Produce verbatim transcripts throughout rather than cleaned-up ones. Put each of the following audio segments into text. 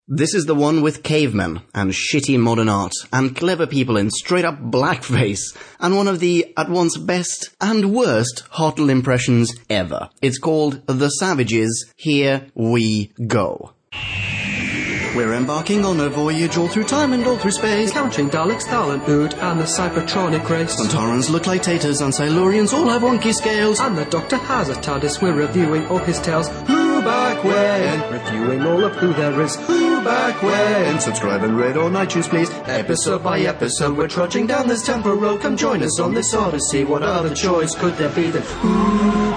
This is the one with cavemen and shitty modern art and clever people in straight up blackface and one of the at once best and worst Hartle impressions ever. It's called The Savages. Here we go. We're embarking on a voyage all through time and all through space, countering Daleks, Thalan, Ood, and the Cybertronic race. Sontarans look like taters and Silurians all have wonky scales. And the Doctor has a TARDIS, we're reviewing all his tales. Who back when? Reviewing all of who there is. Who back when? Subscribe and rate on iTunes, please. Episode by episode, we're trudging down this temporal road. Come join us on this odyssey. What other choice could there be than Who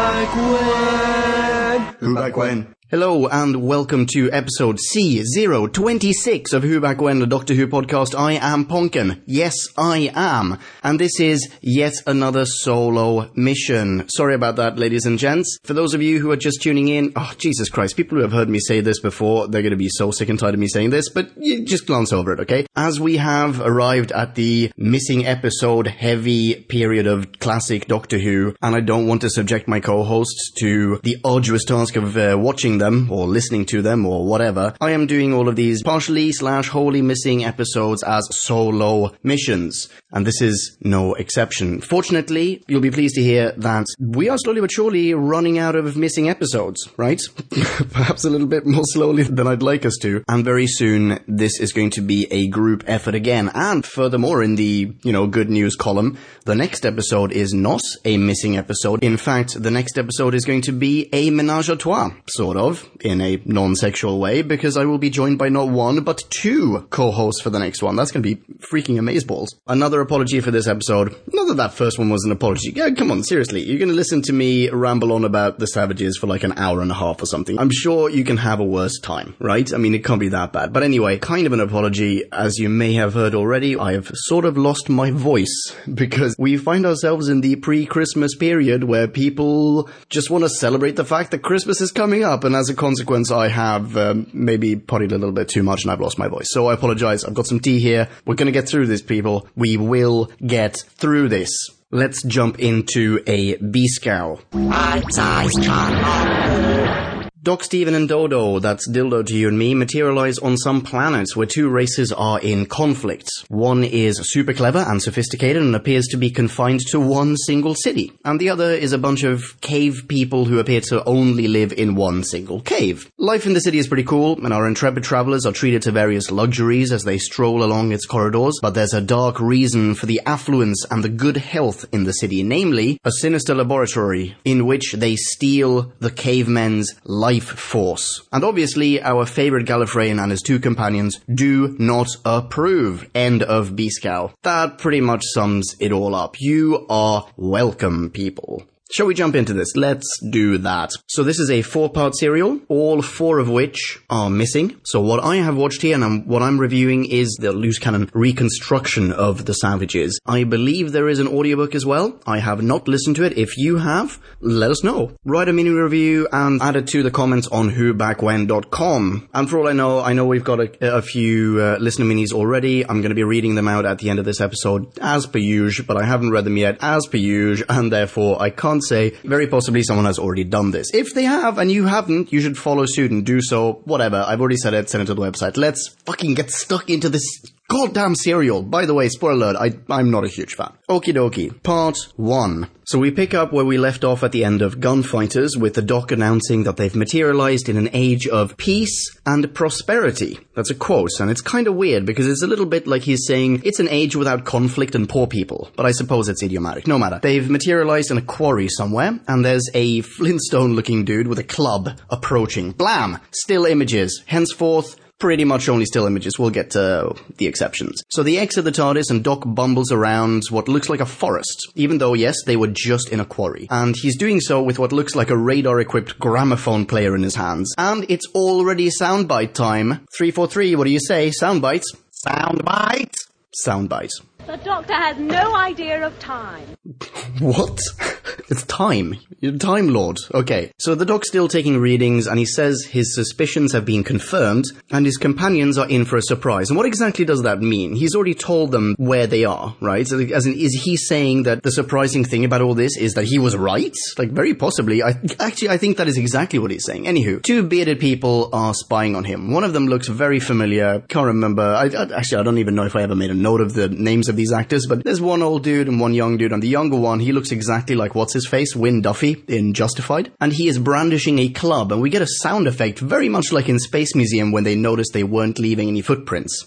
back when? Who back when? Hello and welcome to episode C zero twenty-six of Who Back When, the Doctor Who podcast. I am Ponken. Yes, I am. And this is yet another solo mission. Sorry about that, ladies and gents. For those of you who are just tuning in, oh, Jesus Christ, people who have heard me say this before, they're going to be so sick and tired of me saying this, but you just glance over it, okay? As we have arrived at the missing episode heavy period of classic Doctor Who, and I don't want to subject my co-hosts to the arduous task of uh, watching them them or listening to them or whatever, I am doing all of these partially slash wholly missing episodes as solo missions, and this is no exception. Fortunately, you'll be pleased to hear that we are slowly but surely running out of missing episodes, right? Perhaps a little bit more slowly than I'd like us to, and very soon this is going to be a group effort again. And furthermore, in the, you know, good news column, the next episode is not a missing episode. In fact, the next episode is going to be a menage a trois, sort of, in a non-sexual way, because I will be joined by not one, but two co-hosts for the next one. That's going to be freaking amazeballs. Another apology for this episode. Not that that first one was an apology. Yeah, come on, seriously. You're going to listen to me ramble on about the Savages for like an hour and a half or something. I'm sure you can have a worse time, right? I mean, it can't be that bad. But anyway, kind of an apology. As you may have heard already, I have sort of lost my voice because we find ourselves in the pre-Christmas period where people just want to celebrate the fact that Christmas is coming up, and as a consequence, I have um, maybe partied a little bit too much and I've lost my voice. So I apologize. I've got some tea here. We're going to get through this, people. We will get through this. Let's jump into a B-scowl. Doc, Steven and Dodo, that's Dildo to you and me, materialize on some planets where two races are in conflict. One is super clever and sophisticated and appears to be confined to one single city. And the other is a bunch of cave people who appear to only live in one single cave. Life in the city is pretty cool, and our intrepid travelers are treated to various luxuries as they stroll along its corridors, but there's a dark reason for the affluence and the good health in the city, namely a sinister laboratory in which they steal the cavemen's life force. And obviously, our favorite Gallifreyan and his two companions do not approve. End of B-scowl. That pretty much sums it all up. You are welcome, people. Shall we jump into this? Let's do that. So this is a four-part serial, all four of which are missing. So what I have watched here and I'm, what I'm reviewing is the loose cannon reconstruction of The Savages. I believe there is an audiobook as well. I have not listened to it. If you have, let us know. Write a mini review and add it to the comments on who back when dot com. And for all I know, I know we've got a, a few uh, listener minis already. I'm going to be reading them out at the end of this episode as per usual, but I haven't read them yet as per usual, and therefore I can't say very possibly someone has already done this. If they have and you haven't, you should follow suit and do so. Whatever. I've already said it. Send it to the website. Let's fucking get stuck into this goddamn serial. By the way, spoiler alert, I, I'm not a huge fan. Okie dokie. Part one. So we pick up where we left off at the end of Gunfighters, with the Doc announcing that they've materialized in an age of peace and prosperity. That's a quote, and it's kind of weird because it's a little bit like he's saying it's an age without conflict and poor people. But I suppose it's idiomatic. No matter. They've materialized in a quarry somewhere, and there's a Flintstone-looking dude with a club approaching. Blam! Still images. Henceforth, pretty much only still images. We'll get to the exceptions. So they exit the TARDIS and Doc bumbles around what looks like a forest, even though, yes, they were just in a quarry. And he's doing so with what looks like a radar-equipped gramophone player in his hands. And it's already soundbite time. three four three, what do you say? Soundbites? Soundbite? Soundbite. The Doctor has no idea of time. What? It's time. You're a Time Lord. Okay. So the doc's still taking readings, and he says his suspicions have been confirmed, and his companions are in for a surprise. And what exactly does that mean? He's already told them where they are, right? So, as in, is he saying that the surprising thing about all this is that he was right? Like, very possibly. I Actually, I think that is exactly what he's saying. Anywho, two bearded people are spying on him. One of them looks very familiar. Can't remember. I, I, actually, I don't even know if I ever made a note of the names of these actors, but there's one old dude and one young dude, and the younger one, he looks exactly like what's-his-face, Win Duffy in Justified, and he is brandishing a club, and we get a sound effect very much like in Space Museum when they noticed they weren't leaving any footprints.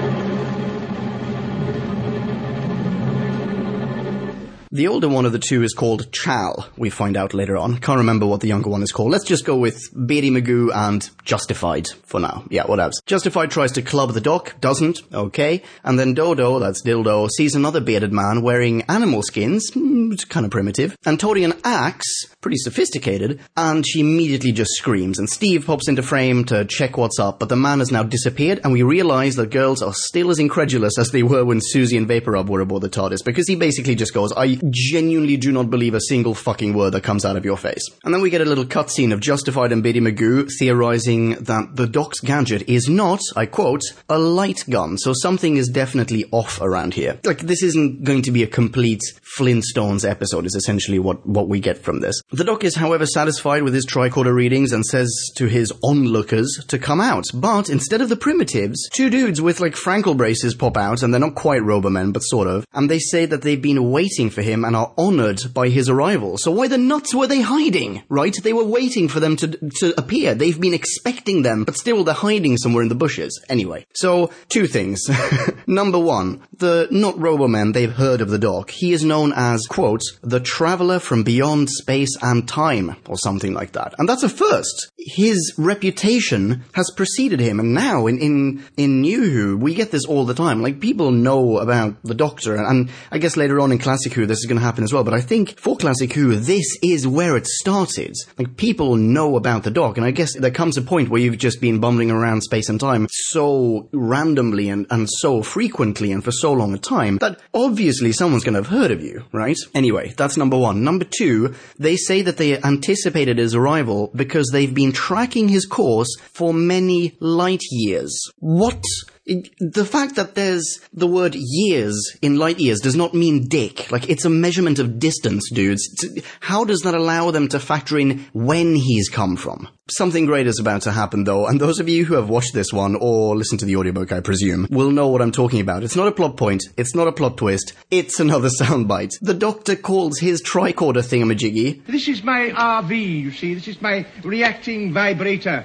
The older one of the two is called Chal, we find out later on. Can't remember what the younger one is called. Let's just go with Beardy Magoo and Justified for now. Yeah, whatever. Justified tries to club the doc, doesn't, okay. And then Dodo, that's Dildo, sees another bearded man wearing animal skins, mm, it's kind of primitive, and toting an axe, pretty sophisticated, and she immediately just screams. And Steve pops into frame to check what's up, but the man has now disappeared, and we realize that girls are still as incredulous as they were when Susie and Vaporub were aboard the TARDIS, because he basically just goes, I genuinely do not believe a single fucking word that comes out of your face. And then we get a little cutscene of Justified and Beardy Magoo theorizing that the doc's gadget is not, I quote, a light gun, so something is definitely off around here. Like, this isn't going to be a complete Flintstones episode, is essentially what, what we get from this. The doc is, however, satisfied with his tricorder readings and says to his onlookers to come out, but instead of the primitives, two dudes with, like, Frankel braces pop out, and they're not quite Robomen, but sort of, and they say that they've been waiting for him and are honored by his arrival. So why the nuts were they hiding, right? They were waiting for them to to appear. They've been expecting them, but still they're hiding somewhere in the bushes. Anyway, so two things. Number one, the not Robomen, they've heard of the doc. He is known as, quote, the traveler from beyond space and time, or something like that. And that's a first. His reputation has preceded him, and now in, in, in New Who, we get this all the time. Like, people know about the Doctor, and, and I guess later on in Classic Who, this is going to happen as well, but I think for Classic Who, this is where it started. Like, people know about the doc, and I guess there comes a point where you've just been bumbling around space and time so randomly and, and so frequently and for so long a time that obviously someone's going to have heard of you, right? Anyway, that's number one. Number two, they say that they anticipated his arrival because they've been tracking his course for many light years. What? The fact that there's the word years in light years does not mean dick. Like, it's a measurement of distance, dudes. How does that allow them to factor in when he's come from? Something great is about to happen, though, and those of you who have watched this one, or listened to the audiobook, I presume, will know what I'm talking about. It's not a plot point, it's not a plot twist, it's another soundbite. The Doctor calls his tricorder thingamajiggy... This is my R V, you see, this is my reacting vibrator.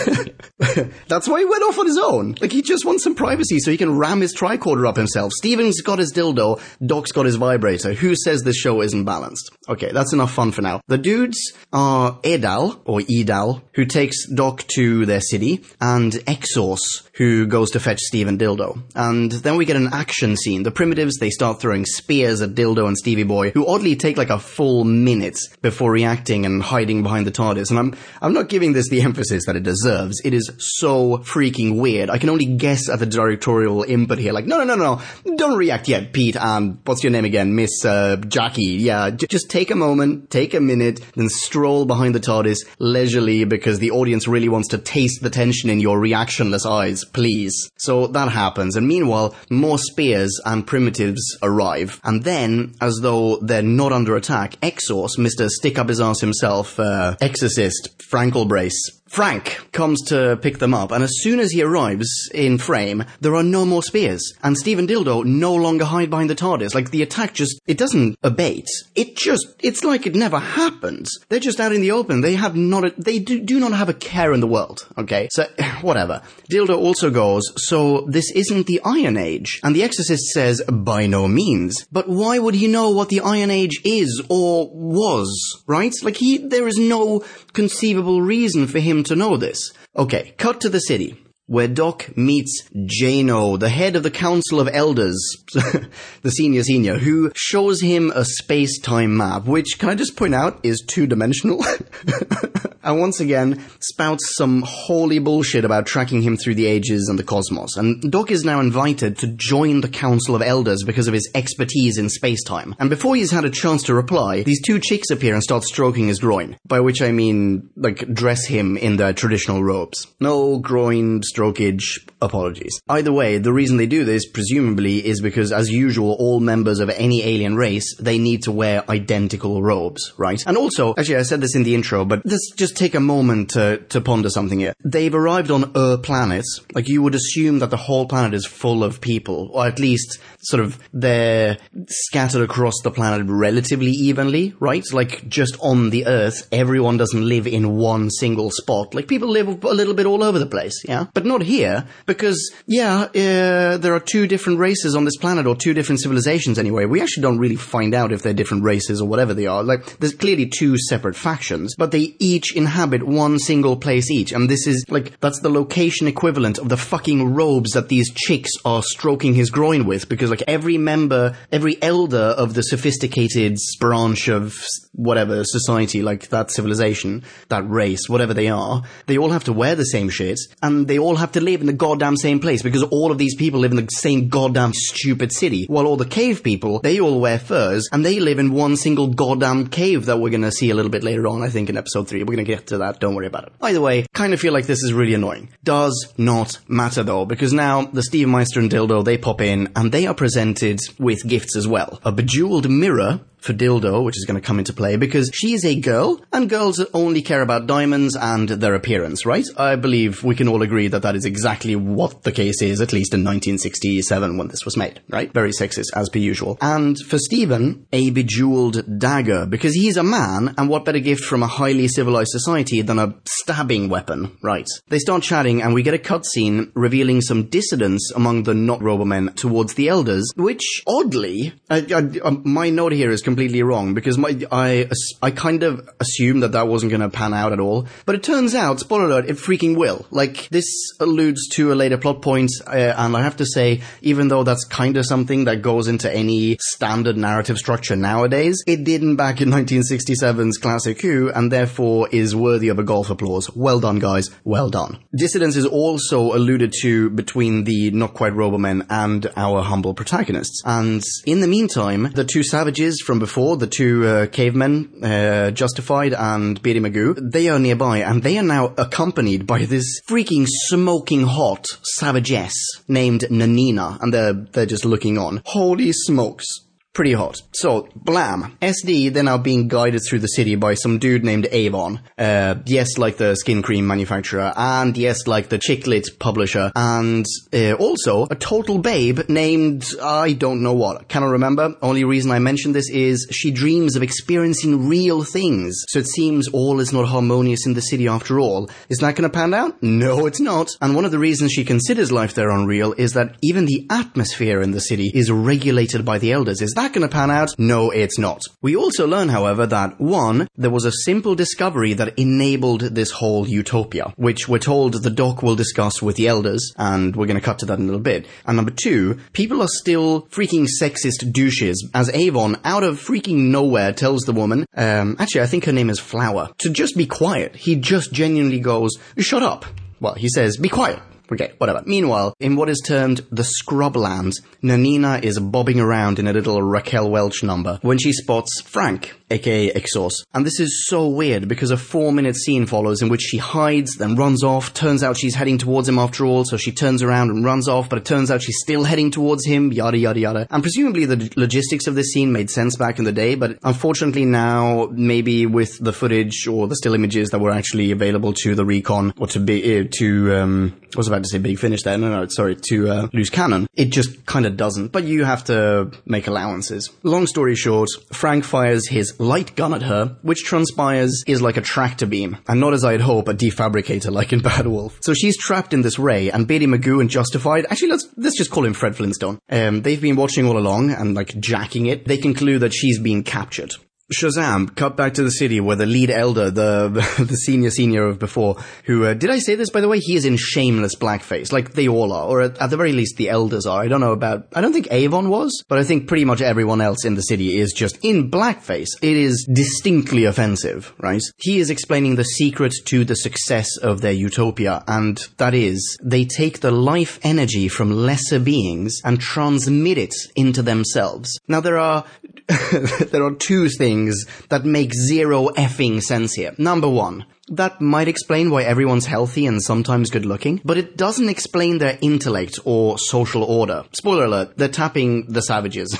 That's why he went off on his own. Like, he just wants some privacy so he can ram his tricorder up himself. Steven's got his dildo, Doc's got his vibrator. Who says this show isn't balanced? Okay, that's enough fun for now. The dudes are Edal, or Edal, who takes Doc to their city, and Exos, who goes to fetch Steve and Dildo. And then we get an action scene. The primitives, they start throwing spears at Dildo and Stevie Boy, who oddly take like a full minute before reacting and hiding behind the TARDIS. And I'm I'm not giving this the emphasis that it deserves. It is so freaking weird. I can only guess at the directorial input here. Like, no, no, no, no, don't react yet, Pete, and what's your name again? Miss uh, Jackie. Yeah, j- just take a moment, take a minute, then stroll behind the TARDIS leisurely, because the audience really wants to taste the tension in your reactionless eyes, please. So that happens, and meanwhile, more spears and primitives arrive. And then, as though they're not under attack, Exos, Mister Stick-Up-His-Ass himself, uh, Exorcist, Frankel Brace, Frank comes to pick them up, and as soon as he arrives in frame, there are no more spears, and Steve and Dildo no longer hide behind the TARDIS. Like, the attack just, it doesn't abate. It just, it's like it never happened. They're just out in the open. They have not, a, they do, do not have a care in the world, okay? So, whatever. Dildo also goes, so this isn't the Iron Age. And the Exorcist says, by no means. But why would he know what the Iron Age is, or was, right? Like, he, there is no conceivable reason for him to know this. Okay, cut to the city, where Doc meets Jano, the head of the Council of Elders, the senior senior, who shows him a space-time map, which, can I just point out, is two-dimensional? and once again spouts some holy bullshit about tracking him through the ages and the cosmos. And Doc is now invited to join the Council of Elders because of his expertise in space-time. And before he's had a chance to reply, these two chicks appear and start stroking his groin. By which I mean, like, dress him in their traditional robes. No groin strokage apologies. Either way, the reason they do this, presumably, is because, as usual, all members of any alien race, they need to wear identical robes, right? And also, actually, I said this in the intro, but let's just take a moment to, to ponder something here. They've arrived on a planet. Like, you would assume that the whole planet is full of people, or at least sort of they're scattered across the planet relatively evenly, right? Like, just on the Earth, everyone doesn't live in one single spot. Like, people live a little bit all over the place, yeah? But not here, because, yeah, uh, there are two different races on this planet, or two different civilizations anyway. We actually don't really find out if they're different races or whatever they are. Like, there's clearly two separate factions, but they each inhabit one single place each, and this is, like, that's the location equivalent of the fucking robes that these chicks are stroking his groin with, because, like, every member, every elder of the sophisticated branch of whatever society, like that civilization, that race, whatever they are, they all have to wear the same shit, and they all have to live in the goddamn same place, because all of these people live in the same goddamn stupid city, while all the cave people, they all wear furs, and they live in one single goddamn cave that we're gonna see a little bit later on, I think in episode three. We're gonna get to that, don't worry about it. Either way, kind of feel like this is really annoying. Does not matter though, because now the Steve Meister and Dildo, they pop in, and they are presented with gifts as well. A bejeweled mirror for Dildo, which is going to come into play, because she is a girl, and girls only care about diamonds and their appearance, right? I believe we can all agree that that is exactly what the case is, at least in nineteen sixty-seven when this was made, right? Very sexist, as per usual. And for Stephen, a bejeweled dagger, because he's a man, and what better gift from a highly civilized society than a stabbing weapon, right? They start chatting, and we get a cutscene revealing some dissidence among the not Robomen towards the Elders, which, oddly, I, I, my note here is completely wrong, because my I I kind of assumed that that wasn't going to pan out at all, but it turns out, spoiler alert, it freaking will. Like, this alludes to a later plot point, uh, and I have to say, even though that's kind of something that goes into any standard narrative structure nowadays, it didn't back in nineteen sixty-seven's classic Who, and therefore is worthy of a golf applause. Well done, guys. Well done. Dissidence is also alluded to between the not quite Robomen and our humble protagonists, and in the meantime, the two savages from before, the two uh, cavemen, uh, Justified and Beardy Magoo, they are nearby, and they are now accompanied by this freaking smoking hot savagess named Nanina, and they're, they're just looking on. Holy smokes. Pretty hot. So, blam. S D, they're now being guided through the city by some dude named Avon. Uh, yes, like the skin cream manufacturer, and yes, like the chicklet publisher, and uh, also a total babe named, I don't know what, cannot remember. Only reason I mention this is she dreams of experiencing real things, so it seems all is not harmonious in the city after all. Is that gonna pan out? No, it's not. And one of the reasons she considers life there unreal is that even the atmosphere in the city is regulated by the Elders. Is that that going to pan out? No, it's not. We also learn, however, that one, there was a simple discovery that enabled this whole utopia, which we're told the Doc will discuss with the Elders, and we're going to cut to that in a little bit. And number two, people are still freaking sexist douches, as Avon, out of freaking nowhere, tells the woman, um, actually, I think her name is Flower, to just be quiet. He just genuinely goes, shut up. Well, he says, be quiet. Okay, whatever. Meanwhile, in what is termed the Scrubland, Nanina is bobbing around in a little Raquel Welch number when she spots Frank, aka Exos. And this is so weird because a four-minute scene follows in which she hides, then runs off. Turns out she's heading towards him after all, so she turns around and runs off, but it turns out she's still heading towards him, yada yada yada. And presumably the logistics of this scene made sense back in the day, but unfortunately now, maybe with the footage or the still images that were actually available to the recon, or to be, uh, to, um, I was about to say Big Finish there, no, no, sorry, to uh, Loose Cannon, it just kind of doesn't, but you have to make allowances. Long story short, Frank fires his light gun at her, which transpires is like a tractor beam, and not as I'd hope, a defabricator like in Bad Wolf. So she's trapped in this ray, and Beardy Magoo and Justified, actually let's let's just call him Fred Flintstone, um, they've been watching all along, and like jacking it, they conclude that she's been captured. Shazam, cut back to the city where the lead elder, the the senior senior of before, who, uh, did I say this, by the way? He is in shameless blackface, like they all are, or at, at the very least the elders are. I don't know about, I don't think Avon was, but I think pretty much everyone else in the city is just in blackface. It is distinctly offensive, right? He is explaining the secret to the success of their utopia, and that is, they take the life energy from lesser beings and transmit it into themselves. Now there are, there are two things that make zero effing sense here. Number one, that might explain why everyone's healthy and sometimes good looking, but it doesn't explain their intellect or social order. Spoiler alert, they're tapping the savages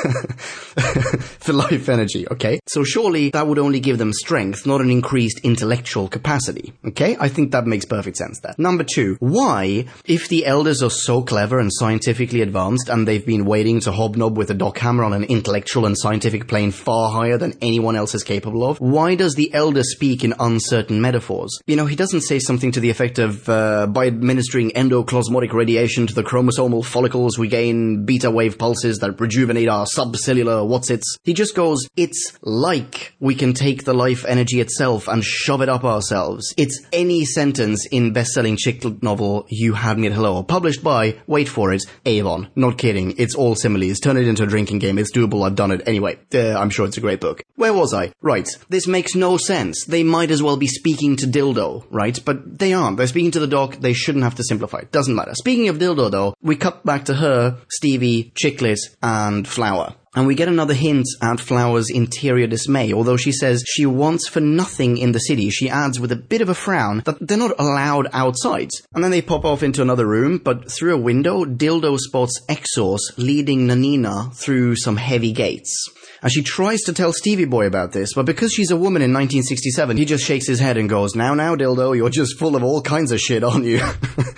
for life energy, okay? So surely that would only give them strength, not an increased intellectual capacity, okay? I think that makes perfect sense there. Number two, why, if the elders are so clever and scientifically advanced and they've been waiting to hobnob with a Doc Hammer on an intellectual and scientific plane far higher than anyone else is capable of, why does the elder speak in uncertain metaphors? You know, he doesn't say something to the effect of, uh, by administering endoplasmatic radiation to the chromosomal follicles, we gain beta wave pulses that rejuvenate our subcellular what's-its. He just goes, it's like we can take the life energy itself and shove it up ourselves. It's any sentence in best-selling chick novel You Had Me at Hello, published by, wait for it, Avon. Not kidding, it's all similes. Turn it into a drinking game, it's doable, I've done it. Anyway, uh, I'm sure it's a great book. Where was I? Right, this makes no sense. They might as well be speaking to Dildo, right? But they aren't. They're speaking to the Doc. They shouldn't have to simplify. It doesn't matter. Speaking of Dildo, though, we cut back to her, Stevie, Chicklet, and Flower. And we get another hint at Flower's interior dismay. Although she says she wants for nothing in the city, she adds with a bit of a frown that they're not allowed outside. And then they pop off into another room, but through a window, Dildo spots Exos leading Nanina through some heavy gates. And she tries to tell Stevie Boy about this, but because she's a woman in nineteen sixty-seven, he just shakes his head and goes, now, now, Dildo, you're just full of all kinds of shit, aren't you?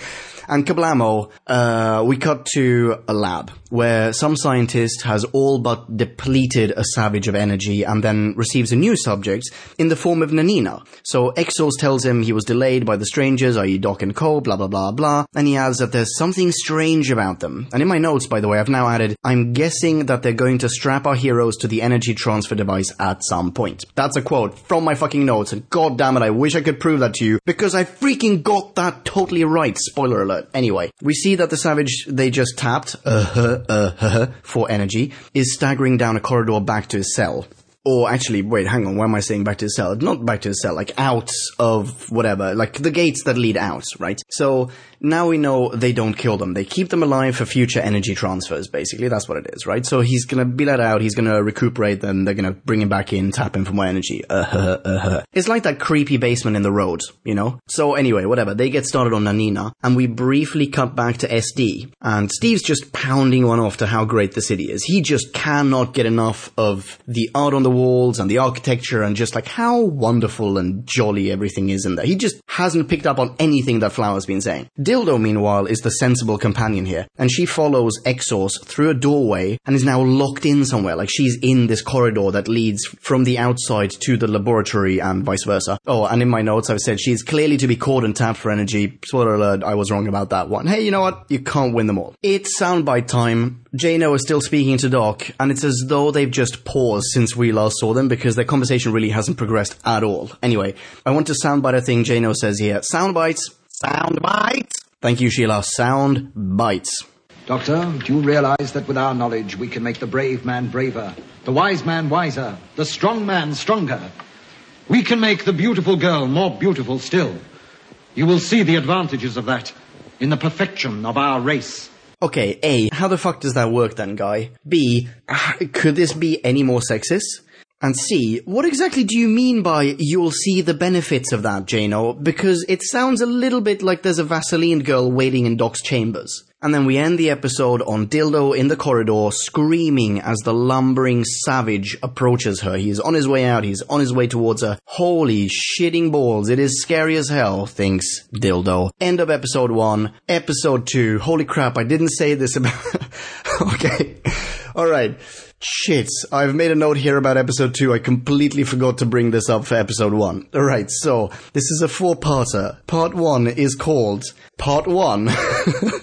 And kablamo, uh, we cut to a lab where some scientist has all but depleted a savage of energy and then receives a new subject in the form of Nanina. So Exos tells him he was delayed by the strangers, that is. Doc and Co, blah, blah, blah, blah. And he adds that there's something strange about them. And in my notes, by the way, I've now added, I'm guessing that they're going to strap our heroes to the energy transfer device at some point. That's a quote from my fucking notes. And god damn it, I wish I could prove that to you because I freaking got that totally right. Spoiler alert. Anyway, we see that the savage they just tapped, uh-huh, uh-huh, for energy, is staggering down a corridor back to his cell. Or actually, wait, hang on, why am I saying back to his cell? Not back to his cell, like out of whatever, like the gates that lead out, right? So now we know they don't kill them. They keep them alive for future energy transfers, basically. That's what it is, right? So he's gonna be let out, he's gonna recuperate, then they're gonna bring him back in, tap him for more energy. Uh-huh, uh-huh. It's like that creepy basement in The Road, you know? So anyway, whatever, they get started on Nanina, and we briefly cut back to S D, and Steve's just pounding one off to how great the city is. He just cannot get enough of the art on the walls and the architecture and just like how wonderful and jolly everything is in there. He just hasn't picked up on anything that Flower's been saying. Dildo, meanwhile, is the sensible companion here, and she follows Exos through a doorway and is now locked in somewhere, like she's in this corridor that leads from the outside to the laboratory and vice versa. Oh, and in my notes I've said she's clearly to be caught and tapped for energy. Spoiler alert, I was wrong about that one. Hey, you know what? You can't win them all. It's soundbite time. Jano is still speaking to Doc, and it's as though they've just paused since we last saw them because their conversation really hasn't progressed at all. Anyway, I want to soundbite a thing Jano says here. Soundbites. Soundbites. Thank you, Sheila. Sound bites. Doctor, do you realize that with our knowledge we can make the brave man braver, the wise man wiser, the strong man stronger? We can make the beautiful girl more beautiful still. You will see the advantages of that in the perfection of our race. Okay, A, how the fuck does that work then, guy? B, could this be any more sexist? And C, what exactly do you mean by you'll see the benefits of that, Jano? Because it sounds a little bit like there's a Vaseline girl waiting in Doc's chambers. And then we end the episode on Dildo in the corridor screaming as the lumbering savage approaches her. He's on his way out, he's on his way towards her. Holy shitting balls, it is scary as hell, thinks Dildo. End of episode one. Episode two. Holy crap, I didn't say this about... Okay. Alright. Shit, I've made a note here about episode two. I completely forgot to bring this up for episode one. Alright, so, this is a four-parter. Part one is called Part one. Part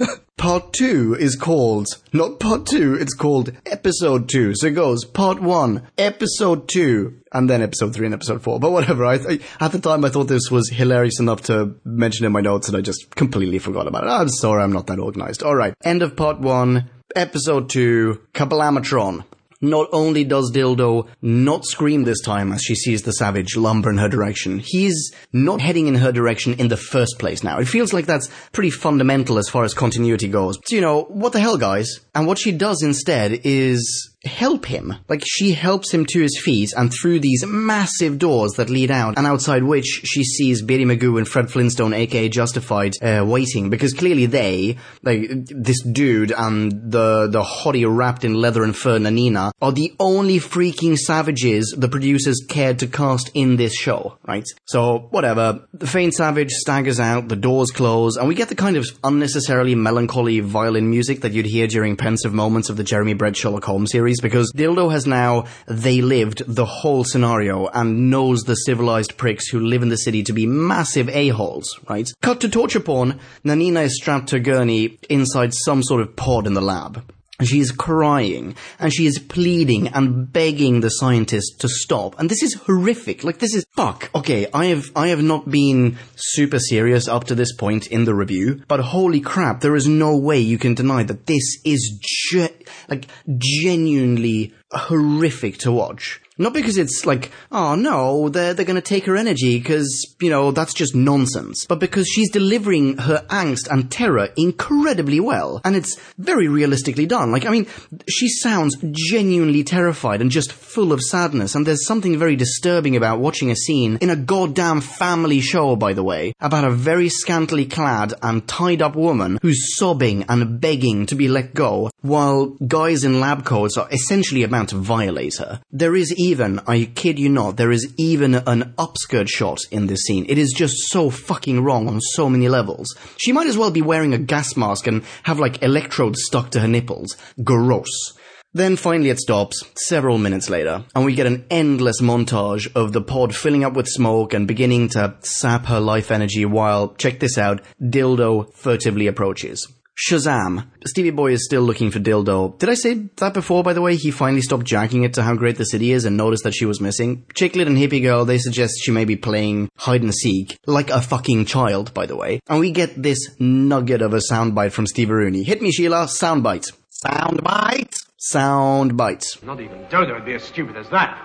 part two is called, not part two, it's called episode two. So it goes part one, episode two, and then episode three and episode four. But whatever, I th- at the time I thought this was hilarious enough to mention in my notes, and I just completely forgot about it. I'm sorry, I'm not that organized. Alright, end of part one, episode two, Kabalamatron. Not only does Dildo not scream this time as she sees the savage lumber in her direction, he's not heading in her direction in the first place now. It feels like that's pretty fundamental as far as continuity goes. So, you know, what the hell, guys? And what she does instead is help him. Like, she helps him to his feet and through these massive doors that lead out, and outside which she sees Betty Magoo and Fred Flintstone, aka Justified, uh, waiting, because clearly they, like, this dude and the, the hottie wrapped in leather and fur Nanina are the only freaking savages the producers cared to cast in this show, right? So, whatever. The faint savage staggers out, the doors close, and we get the kind of unnecessarily melancholy violin music that you'd hear during pensive moments of the Jeremy Brett Sherlock Holmes series, because Dildo has now they lived the whole scenario and knows the civilized pricks who live in the city to be massive a-holes, right? Cut to torture porn. Nanina is strapped to a gurney inside some sort of pod in the lab. She is crying, and she is pleading and begging the scientist to stop. And this is horrific. Like, this is fuck. Okay, I have I have not been super serious up to this point in the review, but holy crap, there is no way you can deny that this is ge- like genuinely horrific to watch. Not because it's like, oh no, they're, they're gonna take her energy because, you know, that's just nonsense. But because she's delivering her angst and terror incredibly well. And it's very realistically done. Like, I mean, she sounds genuinely terrified and just full of sadness. And there's something very disturbing about watching a scene in a goddamn family show, by the way, about a very scantily clad and tied up woman who's sobbing and begging to be let go, while guys in lab coats are essentially about to violate her. There is even, I kid you not, there is even an upskirt shot in this scene. It is just so fucking wrong on so many levels. She might as well be wearing a gas mask and have like electrodes stuck to her nipples. Gross. Then finally it stops, several minutes later, and we get an endless montage of the pod filling up with smoke and beginning to sap her life energy while, check this out, Dildo furtively approaches. Shazam. Stevie Boy is still looking for Dildo. Did I say that before, by the way? He finally stopped jacking it to how great the city is and noticed that she was missing. Chicklet and Hippie Girl, they suggest she may be playing hide and seek. Like a fucking child, by the way. And we get this nugget of a soundbite from Steve Rooney. Hit me, Sheila. Soundbite. Soundbite. Soundbite. Not even Dodo would be as stupid as that.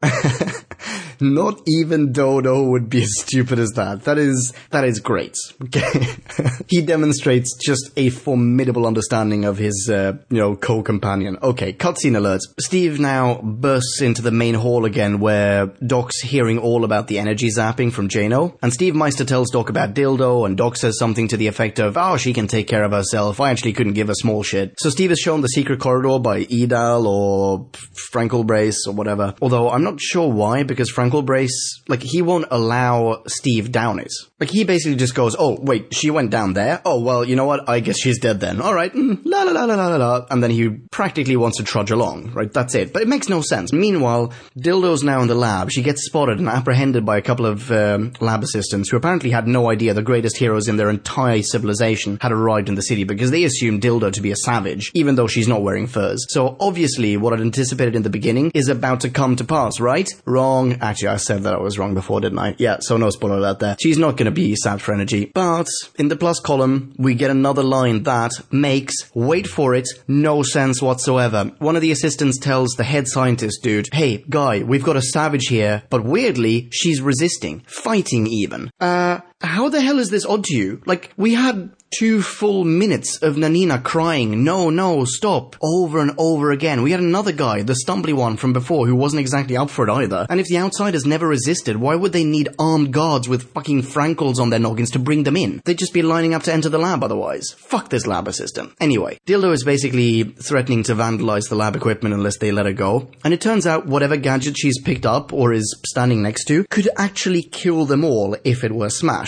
Not even Dodo would be as stupid as that. That is, that is great. Okay. He demonstrates just a formidable understanding of his, uh, you know, co-companion. Okay, cutscene alert. Steve now bursts into the main hall again where Doc's hearing all about the energy zapping from Jano. And Steve Meister tells Doc about Dildo, and Doc says something to the effect of, oh, she can take care of herself. I actually couldn't give a small shit. So Steve is shown the secret corridor by Edal or Frankelbrace or whatever. Although I'm not sure why, because Frankelbrace, like, he won't allow Steve down it. Like, he basically just goes, oh, wait, she went down there? Oh, well, you know what? I guess she's dead then. All right. Mm, la la la la la la. And then he practically wants to trudge along, right? That's it. But it makes no sense. Meanwhile, Dildo's now in the lab. She gets spotted and apprehended by a couple of um, lab assistants who apparently had no idea the greatest heroes in their entire civilization had arrived in the city because they assumed Dildo to be a savage, even though she's not wearing furs. So obviously what I'd anticipated in the beginning is about to come to pass, right? Wrong. Actually, I said that I was wrong before, didn't I? Yeah, so no spoiler alert there. She's not going to be sapped for energy. But in the plus column, we get another line that makes, wait for it, no sense whatsoever. One of the assistants tells the head scientist dude, hey, guy, we've got a savage here, but weirdly, she's resisting. Fighting even. Uh... How the hell is this odd to you? Like, we had two full minutes of Nanina crying, no, no, stop, over and over again. We had another guy, the stumbly one from before, who wasn't exactly up for it either. And if the outsiders never resisted, why would they need armed guards with fucking Frankels on their noggins to bring them in? They'd just be lining up to enter the lab otherwise. Fuck this lab assistant. Anyway, Dildo is basically threatening to vandalize the lab equipment unless they let her go. And it turns out whatever gadget she's picked up or is standing next to could actually kill them all if it were smashed.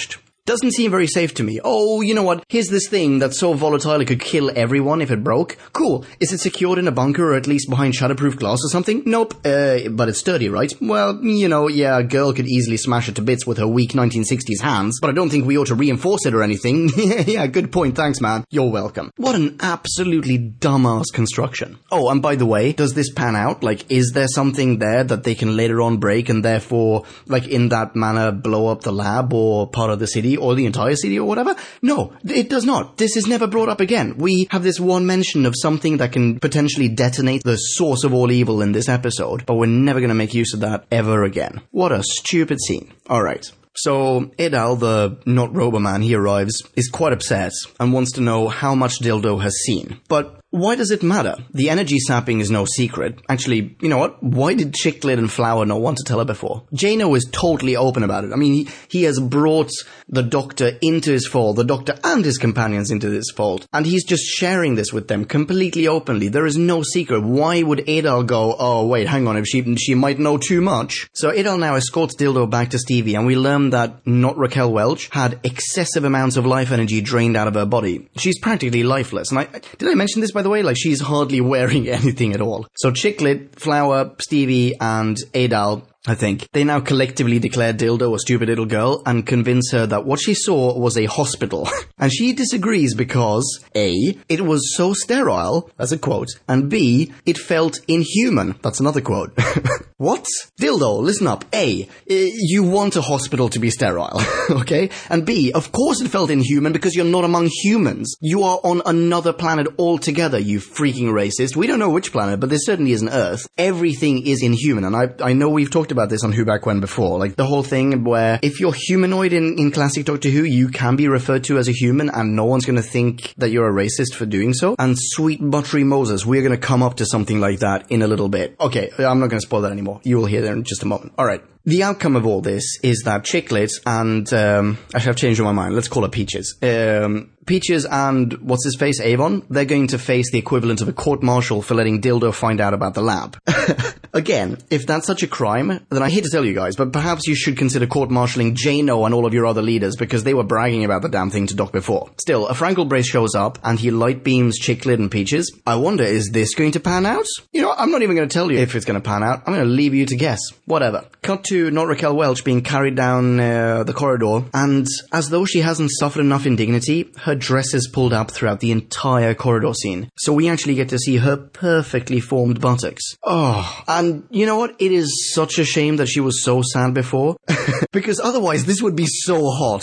Doesn't seem very safe to me. Oh, you know what? Here's this thing that's so volatile it could kill everyone if it broke. Cool. Is it secured in a bunker or at least behind shatterproof glass or something? Nope. Uh, but it's sturdy, right? Well, you know, yeah, a girl could easily smash it to bits with her weak nineteen sixties hands, but I don't think we ought to reinforce it or anything. Yeah, good point. Thanks, man. You're welcome. What an absolutely dumbass construction. Oh, and by the way, does this pan out? Like, is there something there that they can later on break and therefore, like, in that manner blow up the lab or part of the city or the entire city or whatever? No, it does not. This is never brought up again. We have this one mention of something that can potentially detonate the source of all evil in this episode, but we're never going to make use of that ever again. What a stupid scene. Alright. So, Edal, the not Roboman, he arrives, is quite upset and wants to know how much Dildo has seen. But why does it matter? The energy sapping is no secret. Actually, you know what? Why did Chicklet and Flower not want to tell her before? Jano is totally open about it. I mean, he, he has brought the Doctor into his fold, the Doctor and his companions into this fold, and he's just sharing this with them completely openly. There is no secret. Why would Edal go, oh wait, hang on, if she, she might know too much? So Edal now escorts Dildo back to Stevie, and we learn that not Raquel Welch had excessive amounts of life energy drained out of her body. She's practically lifeless. And I, did I mention this, by the way? Like, she's hardly wearing anything at all. So Chicklet, Flower, Stevie, and Edal, I think, they now collectively declare Dildo a stupid little girl and convince her that what she saw was a hospital. And she disagrees because A, it was so sterile, that's a quote, and B, it felt inhuman, that's another quote. What? Dildo, listen up. A, you want a hospital to be sterile, okay? And B, of course it felt inhuman because you're not among humans. You are on another planet altogether, you freaking racist. We don't know which planet, but this certainly isn't Earth. Everything is inhuman, and I I know we've talked about this on Who Back When before, like the whole thing where if you're humanoid in, in classic Doctor Who, you can be referred to as a human and no one's going to think that you're a racist for doing so. And sweet buttery Moses, we're going to come up to something like that in a little bit. Okay, I'm not going to spoil that anymore. You will hear that in just a moment. Alright. The outcome of all this is that Chicklet and, um, actually I've changed my mind, let's call her Peaches. Um, Peaches and, what's his face, Avon, they're going to face the equivalent of a court-martial for letting Dildo find out about the lab. Again, if that's such a crime, then I hate to tell you guys, but perhaps you should consider court-martialing Jano and all of your other leaders because they were bragging about the damn thing to Doc before. Still, a Frankel Brace shows up and he light beams Chicklet and Peaches. I wonder, is this going to pan out? You know, I'm not even going to tell you if it's going to pan out. I'm going to leave you to guess. Whatever. Cut to not Raquel Welch being carried down uh, the corridor, and as though she hasn't suffered enough indignity, her dress is pulled up throughout the entire corridor scene. So we actually get to see her perfectly formed buttocks. Oh, and you know what? It is such a shame that she was so sad before, because otherwise this would be so hot.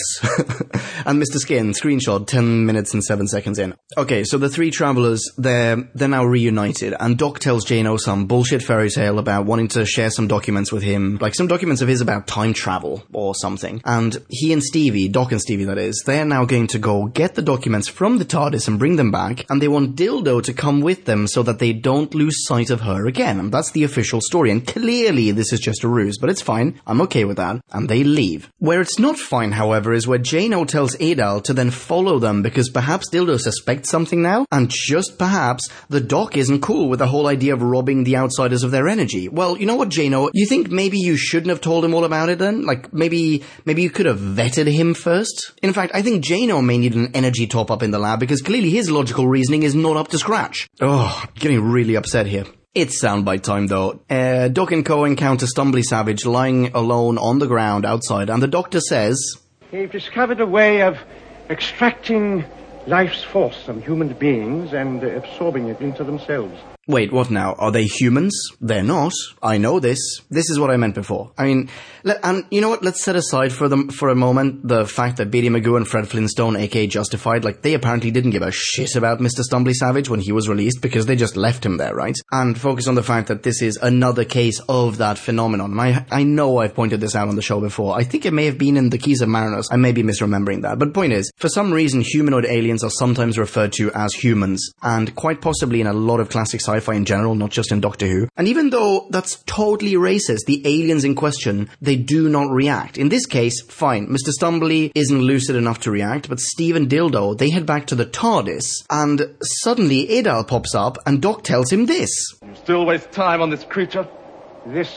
And Mister Skin, screenshot, ten minutes and seven seconds in. Okay, so the three travelers, they're, they're now reunited, and Doc tells Jano some bullshit fairy tale about wanting to share some documents with him, like some documents of his about time travel or something. And he and Stevie, Doc and Stevie that is, they're now going to go get the documents from the TARDIS and bring them back, and they want Dildo to come with them so that they don't lose sight of her again. And that's the official story, and clearly this is just a ruse, but it's fine. I'm okay with that. And they leave. Where it's not fine, however, is where Jano tells Edal to then follow them because perhaps Dildo suspects something now, and just perhaps the Doc isn't cool with the whole idea of robbing the outsiders of their energy. Well, you know what, Jano? You think maybe you shouldn't have told him all about it then? Like, maybe maybe you could have vetted him first? In fact, I think Jano may need an energy top-up in the lab because clearly his logical reasoning is not up to scratch. Oh, getting really upset here. It's soundbite time, though. Uh, Doc and Co. encounter Stumbly Savage lying alone on the ground outside, and the Doctor says, They've discovered a way of extracting life's force from human beings and uh, absorbing it into themselves. Wait, what now? Are they humans? They're not. I know this. This is what I meant before. I mean, let, and you know what? Let's set aside for them for a moment the fact that Beatty Magoo and Fred Flintstone, aka Justified, like, they apparently didn't give a shit about Mister Stumbly Savage when he was released because they just left him there, right? And focus on the fact that this is another case of that phenomenon. I, I know I've pointed this out on the show before. I think it may have been in The Keys of Marinus. I may be misremembering that. But point is, for some reason, humanoid aliens are sometimes referred to as humans, and quite possibly in a lot of classic sci-fi in general, not just in Doctor Who. And even though that's totally racist, the aliens in question, they do not react. In this case, fine, Mister Stumbly isn't lucid enough to react, but Steve and Dildo, they head back to the TARDIS, and suddenly Edal pops up, and Doc tells him this. You still waste time on this creature? This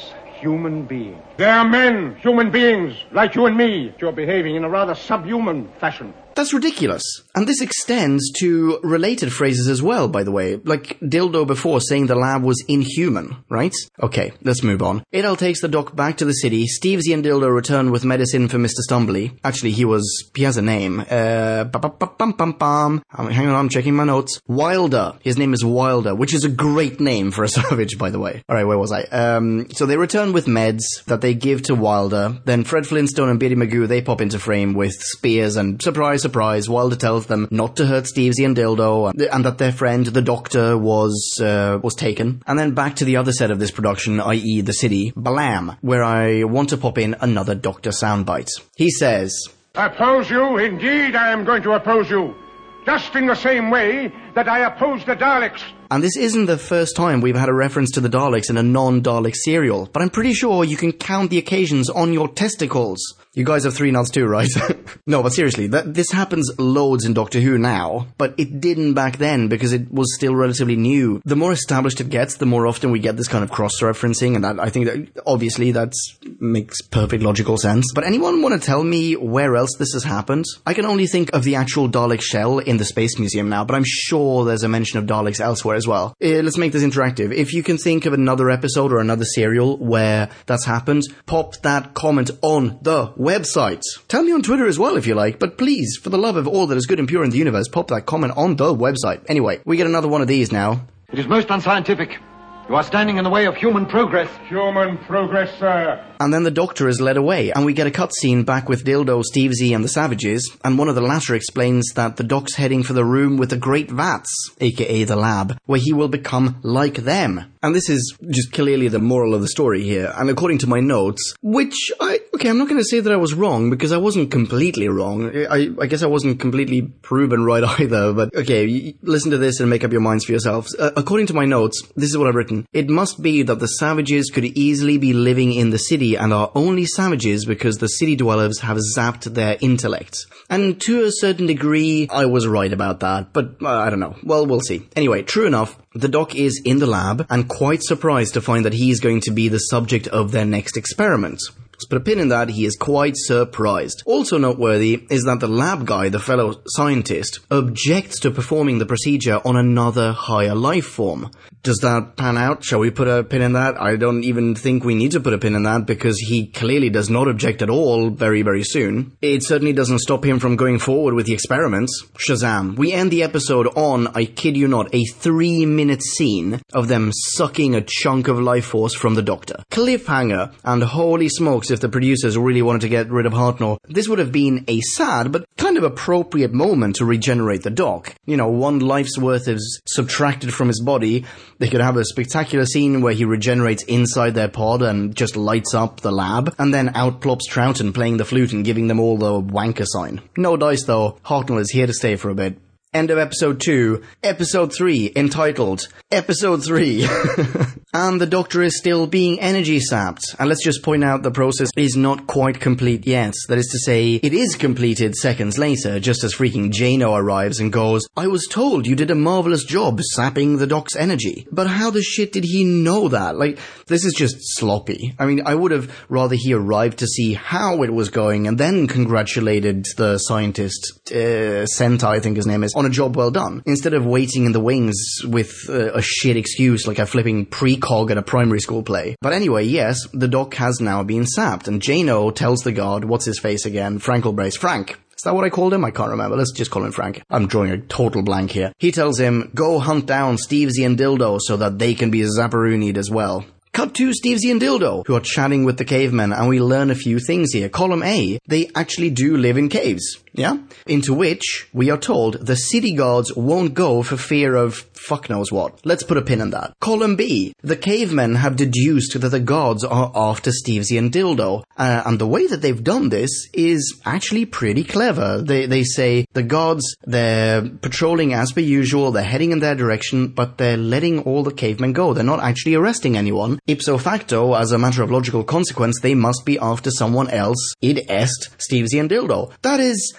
human beings. They are men, human beings, like you and me. You're behaving in a rather subhuman fashion. That's ridiculous. And this extends to related phrases as well, by the way. Like Dildo before saying the lab was inhuman, right? Okay, let's move on. Adal takes the doc back to the city. Stevesy and Dildo return with medicine for Mister Stumbly. Actually, he was... he has a name. Uh... Ba-ba-ba-bum-bum-bum. Hang on, I'm checking my notes. Wilder. His name is Wilder, which is a great name for a savage, by the way. Alright, where was I? Um, so they return with meds that they give to Wilder. Then Fred Flintstone and Biddy Magoo, they pop into frame with spears and surprise, surprise, Wilder tells them not to hurt Stevesy and Dildo, and that their friend, the Doctor, was uh, was taken. And then back to the other set of this production, that is the city, Balam, where I want to pop in another Doctor soundbite. He says, Oppose you? Indeed, I am going to oppose you. Just in the same way that I oppose the Daleks. And this isn't the first time we've had a reference to the Daleks in a non-Dalek serial, but I'm pretty sure you can count the occasions on your testicles. You guys have three nuts too, right? No, but seriously, that, this happens loads in Doctor Who now, but it didn't back then because it was still relatively new. The more established it gets, the more often we get this kind of cross-referencing, and that, I think that obviously that makes perfect logical sense. But anyone want to tell me where else this has happened? I can only think of the actual Dalek shell in the Space Museum now, but I'm sure there's a mention of Daleks elsewhere as well. Uh, let's make this interactive. If you can think of another episode or another serial where that's happened, pop that comment on the website. Tell me on Twitter as well if you like, but please, for the love of all that is good and pure in the universe, pop that comment on the website. Anyway, we get another one of these now. It is most unscientific. You are standing in the way of human progress. Human progress, sir. And then the Doctor is led away, and we get a cutscene back with Dildo, Stevesy, and the Savages, and one of the latter explains that the Doc's heading for the room with the Great Vats, aka the lab, where he will become like them. And this is just clearly the moral of the story here, and according to my notes, which I... okay, I'm not going to say that I was wrong, because I wasn't completely wrong. I, I guess I wasn't completely proven right either, but okay, listen to this and make up your minds for yourselves. Uh, according to my notes, this is what I've written. It must be that the Savages could easily be living in the city and are only savages because the city dwellers have zapped their intellect. And to a certain degree, I was right about that, but uh, I don't know. Well, we'll see. Anyway, true enough, the Doc is in the lab and quite surprised to find that he's going to be the subject of their next experiment. Let's put a pin in that, he is quite surprised. Also noteworthy is that the lab guy, the fellow scientist, objects to performing the procedure on another higher life form. Does that pan out? Shall we put a pin in that? I don't even think we need to put a pin in that because he clearly does not object at all very, very soon. It certainly doesn't stop him from going forward with the experiments. Shazam. We end the episode on, I kid you not, a three-minute scene of them sucking a chunk of life force from the Doctor. Cliffhanger, and holy smokes, if the producers really wanted to get rid of Hartnell, this would have been a sad but kind of appropriate moment to regenerate the Doc. You know, one life's worth is subtracted from his body. They could have a spectacular scene where he regenerates inside their pod and just lights up the lab, and then out plops Troughton playing the flute and giving them all the wanker sign. No dice though, Hartnell is here to stay for a bit. End of episode two. Episode three, entitled Episode three. And the Doctor is still being energy sapped. And let's just point out the process is not quite complete yet. That is to say, it is completed seconds later, just as freaking Jano arrives and goes, I was told you did a marvelous job sapping the Doc's energy. But how the shit did he know that? Like, this is just sloppy. I mean, I would have rather he arrived to see how it was going and then congratulated the scientist, uh, Senta, I think his name is, on a job well done, instead of waiting in the wings with uh, a shit excuse like a flipping precog at a primary school play. But anyway, yes, the Doc has now been sapped, and Jano tells the guard, what's his face again, Frankelbrace, Frank. Is that what I called him? I can't remember. Let's just call him Frank. I'm drawing a total blank here. He tells him, go hunt down Stevesy and Dildo so that they can be Zapparoonied as well. Cut to Stevesy and Dildo, who are chatting with the cavemen, and we learn a few things here. Column A, they actually do live in caves, yeah? Into which, we are told, the city guards won't go for fear of fuck knows what. Let's put a pin in that. Column B, the cavemen have deduced that the guards are after Stevesy and Dildo, uh, and the way that they've done this is actually pretty clever. They, they say, the guards, they're patrolling as per usual, they're heading in their direction, but they're letting all the cavemen go. They're not actually arresting anyone. Ipso facto, as a matter of logical consequence, they must be after someone else, id est, Stevesy and Dildo. That is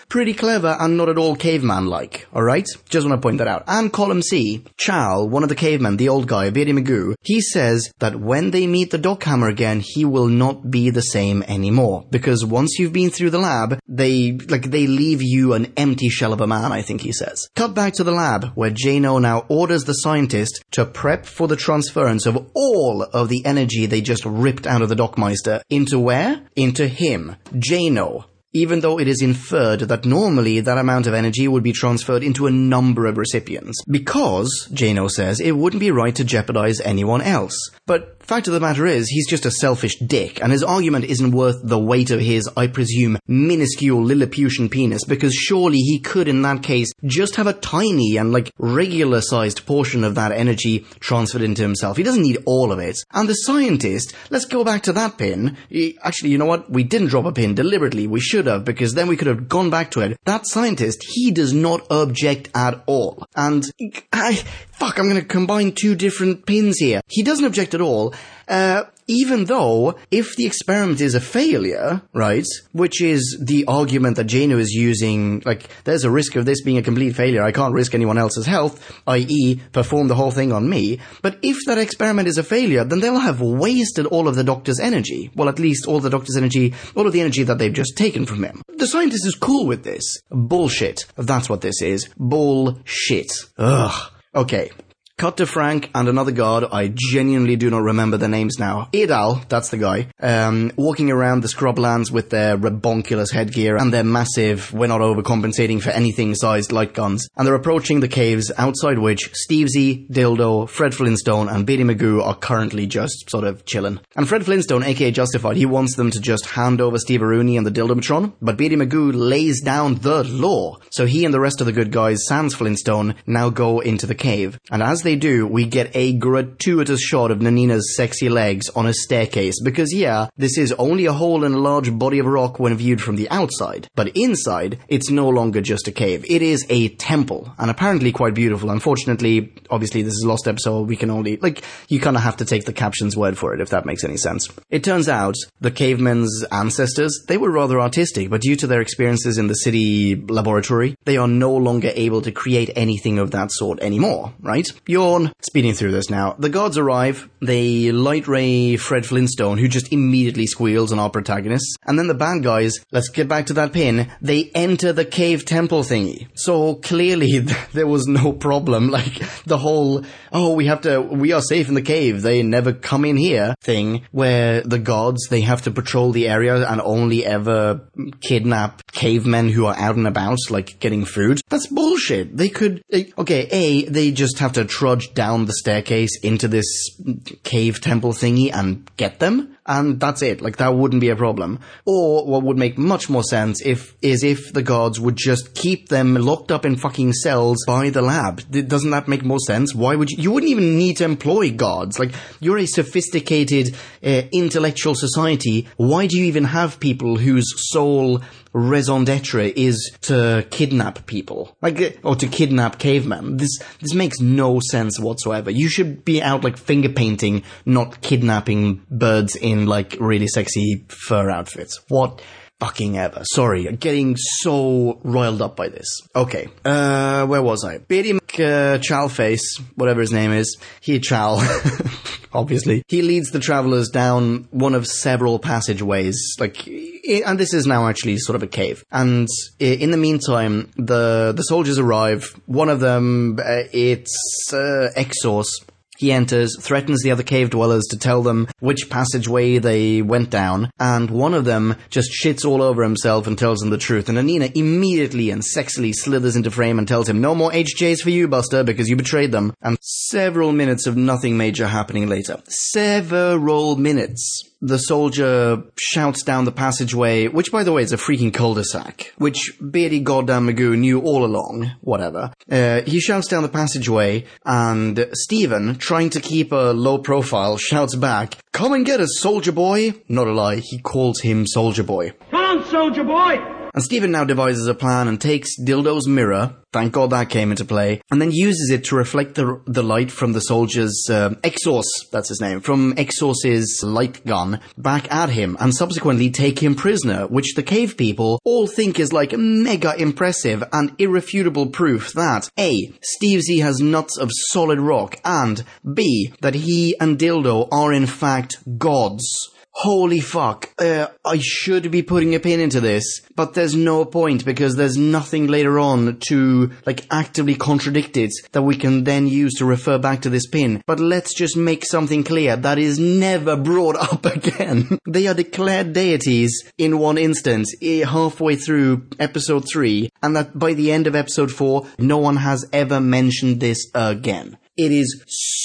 pretty clever and not at all caveman-like, alright? Just want to point that out. And column C, Chal, one of the cavemen, the old guy, Beardy Magoo, he says that when they meet the Dockhammer again, he will not be the same anymore. Because once you've been through the lab, they, like, they leave you an empty shell of a man, I think he says. Cut back to the lab, where Jano now orders the scientist to prep for the transference of all of the energy they just ripped out of the Dockmeister. Into where? Into him, Jano. Even though it is inferred that normally that amount of energy would be transferred into a number of recipients. Because, Jano says, it wouldn't be right to jeopardize anyone else. But fact of the matter is, he's just a selfish dick, and his argument isn't worth the weight of his, I presume, minuscule Lilliputian penis, because surely he could, in that case, just have a tiny and, like, regular-sized portion of that energy transferred into himself. He doesn't need all of it. And the scientist, let's go back to that pin. He, actually, you know what? We didn't drop a pin deliberately. We should have, because then we could have gone back to it. That scientist, he does not object at all. And, I, fuck, I'm gonna combine two different pins here. He doesn't object at all. Uh, even though, if the experiment is a failure, right, which is the argument that Jano is using, like, there's a risk of this being a complete failure, I can't risk anyone else's health, that is, perform the whole thing on me, but if that experiment is a failure, then they'll have wasted all of the doctor's energy. Well, at least all the doctor's energy, all of the energy that they've just taken from him. The scientist is cool with this. Bullshit. That's what this is. Bullshit. Ugh. Okay. Cut to Frank and another guard. I genuinely do not remember their names now. Edal, that's the guy, um, walking around the scrublands with their rebonculous headgear and their massive, we're not overcompensating for anything sized light guns. And they're approaching the caves outside which Stevesy, Dildo, Fred Flintstone and Beardy Magoo are currently just sort of chilling. And Fred Flintstone, aka Justified, he wants them to just hand over Steve Rooney and the Dildomatron, but Beardy Magoo lays down the law. So he and the rest of the good guys, sans Flintstone, now go into the cave. And as they do, we get a gratuitous shot of Nanina's sexy legs on a staircase, because yeah, this is only a hole in a large body of rock when viewed from the outside, but inside, it's no longer just a cave. It is a temple, and apparently quite beautiful. Unfortunately, obviously this is a lost episode, we can only, like, you kind of have to take the caption's word for it, if that makes any sense. It turns out, the cavemen's ancestors, they were rather artistic, but due to their experiences in the city laboratory, they are no longer able to create anything of that sort anymore, right? Yawn. Speeding through this now. The guards arrive, they light ray Fred Flintstone, who just immediately squeals on our protagonists, and then the bad guys, let's get back to that pin, they enter the cave temple thingy. So clearly there was no problem, like the whole, oh, we have to, we are safe in the cave, they never come in here thing, where the guards, they have to patrol the area and only ever kidnap cavemen who are out and about, like getting food. That's bullshit. They could, okay, A, they just have to trudge down the staircase into this cave temple thingy and get them, and that's it. Like, that wouldn't be a problem. Or what would make much more sense if is if the guards would just keep them locked up in fucking cells by the lab. Doesn't that make more sense? Why would you? You wouldn't even need to employ guards. Like, you're a sophisticated uh, intellectual society. Why do you even have people whose sole raison d'etre is to kidnap people, like, or to kidnap cavemen? This this makes no sense whatsoever. You should be out, like, finger painting, not kidnapping birds in, like, really sexy fur outfits. What fucking ever. Sorry, I'm getting so riled up by this. Okay, uh, where was I? Beardy Mc, uh, Chalface, whatever his name is. He Chal, obviously. He leads the travelers down one of several passageways, like, and this is now actually sort of a cave. And in the meantime, the the soldiers arrive. One of them, uh, it's uh, Exos. He enters, threatens the other cave dwellers to tell them which passageway they went down, and one of them just shits all over himself and tells them the truth. And Nanina immediately and sexily slithers into frame and tells him, no more H Js for you, Buster, because you betrayed them. And several minutes of nothing major happening later. Several minutes. The soldier shouts down the passageway, which, by the way, is a freaking cul-de-sac, which Beardy Goddamn Magoo knew all along, whatever. Uh, he shouts down the passageway, and Stephen, trying to keep a low profile, shouts back, come and get us, soldier boy. Not a lie, he calls him soldier boy. Come on, soldier boy! And Steven now devises a plan and takes Dildo's mirror, thank God that came into play, and then uses it to reflect the the light from the soldier's, uh, Exos, that's his name, from Exos's light gun back at him, and subsequently take him prisoner, which the cave people all think is like mega impressive and irrefutable proof that A, Steve Z has nuts of solid rock, and B, that he and Dildo are in fact gods. Holy fuck, uh, I should be putting a pin into this, but there's no point because there's nothing later on to, like, actively contradict it that we can then use to refer back to this pin. But let's just make something clear that is never brought up again. They are declared deities in one instance, halfway through episode three, and that by the end of episode four, no one has ever mentioned this again. It is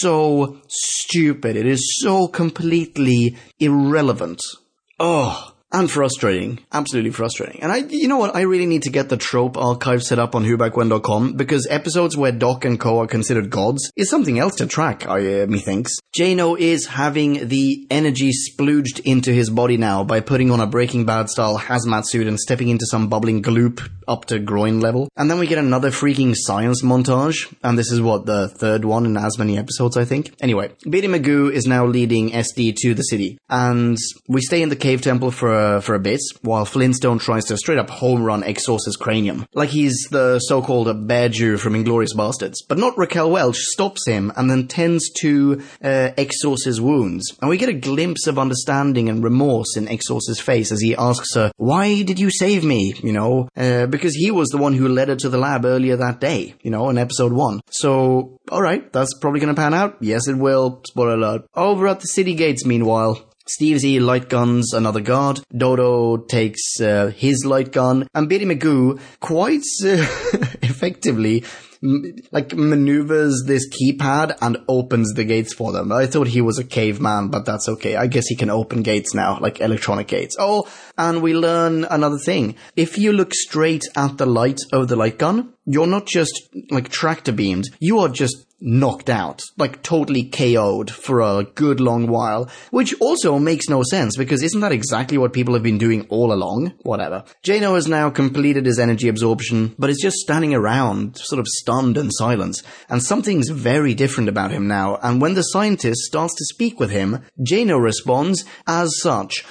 so stupid. It is so completely irrelevant. Oh, and frustrating. Absolutely frustrating. And I, you know what? I really need to get the trope archive set up on who back when dot com because episodes where Doc and Co are considered gods is something else to track, I, uh, methinks. Jano is having the energy splooged into his body now by putting on a Breaking Bad style hazmat suit and stepping into some bubbling gloop up to groin level. And then we get another freaking science montage. And this is what, the third one in as many episodes, I think. Anyway, Beatty Magoo is now leading S D to the city. And we stay in the cave temple for a, for a bit, while Flintstone tries to straight up home run Exhaust's cranium. Like he's the so-called Bear Jew from Inglourious Bastards. But not Raquel Welch stops him and then tends to uh, Exhaust's wounds. And we get a glimpse of understanding and remorse in Exhaust's face as he asks her, why did you save me? You know, uh, because he was the one who led her to the lab earlier that day, you know, in episode one. So, alright, that's probably gonna pan out. Yes, it will. Spoiler alert. Over at the city gates, meanwhile, Steve Z light guns another guard, Dodo takes uh, his light gun, and Beatty Magoo quite uh, effectively m- like maneuvers this keypad and opens the gates for them. I thought he was a caveman, but that's okay. I guess he can open gates now, like electronic gates. Oh, and we learn another thing. If you look straight at the light of the light gun, you're not just like tractor beamed, you are just knocked out, like totally K O'd for a good long while, which also makes no sense because isn't that exactly what people have been doing all along? Whatever. Jano has now completed his energy absorption, but is just standing around, sort of stunned and silent, and something's very different about him now, and when the scientist starts to speak with him, Jano responds as such.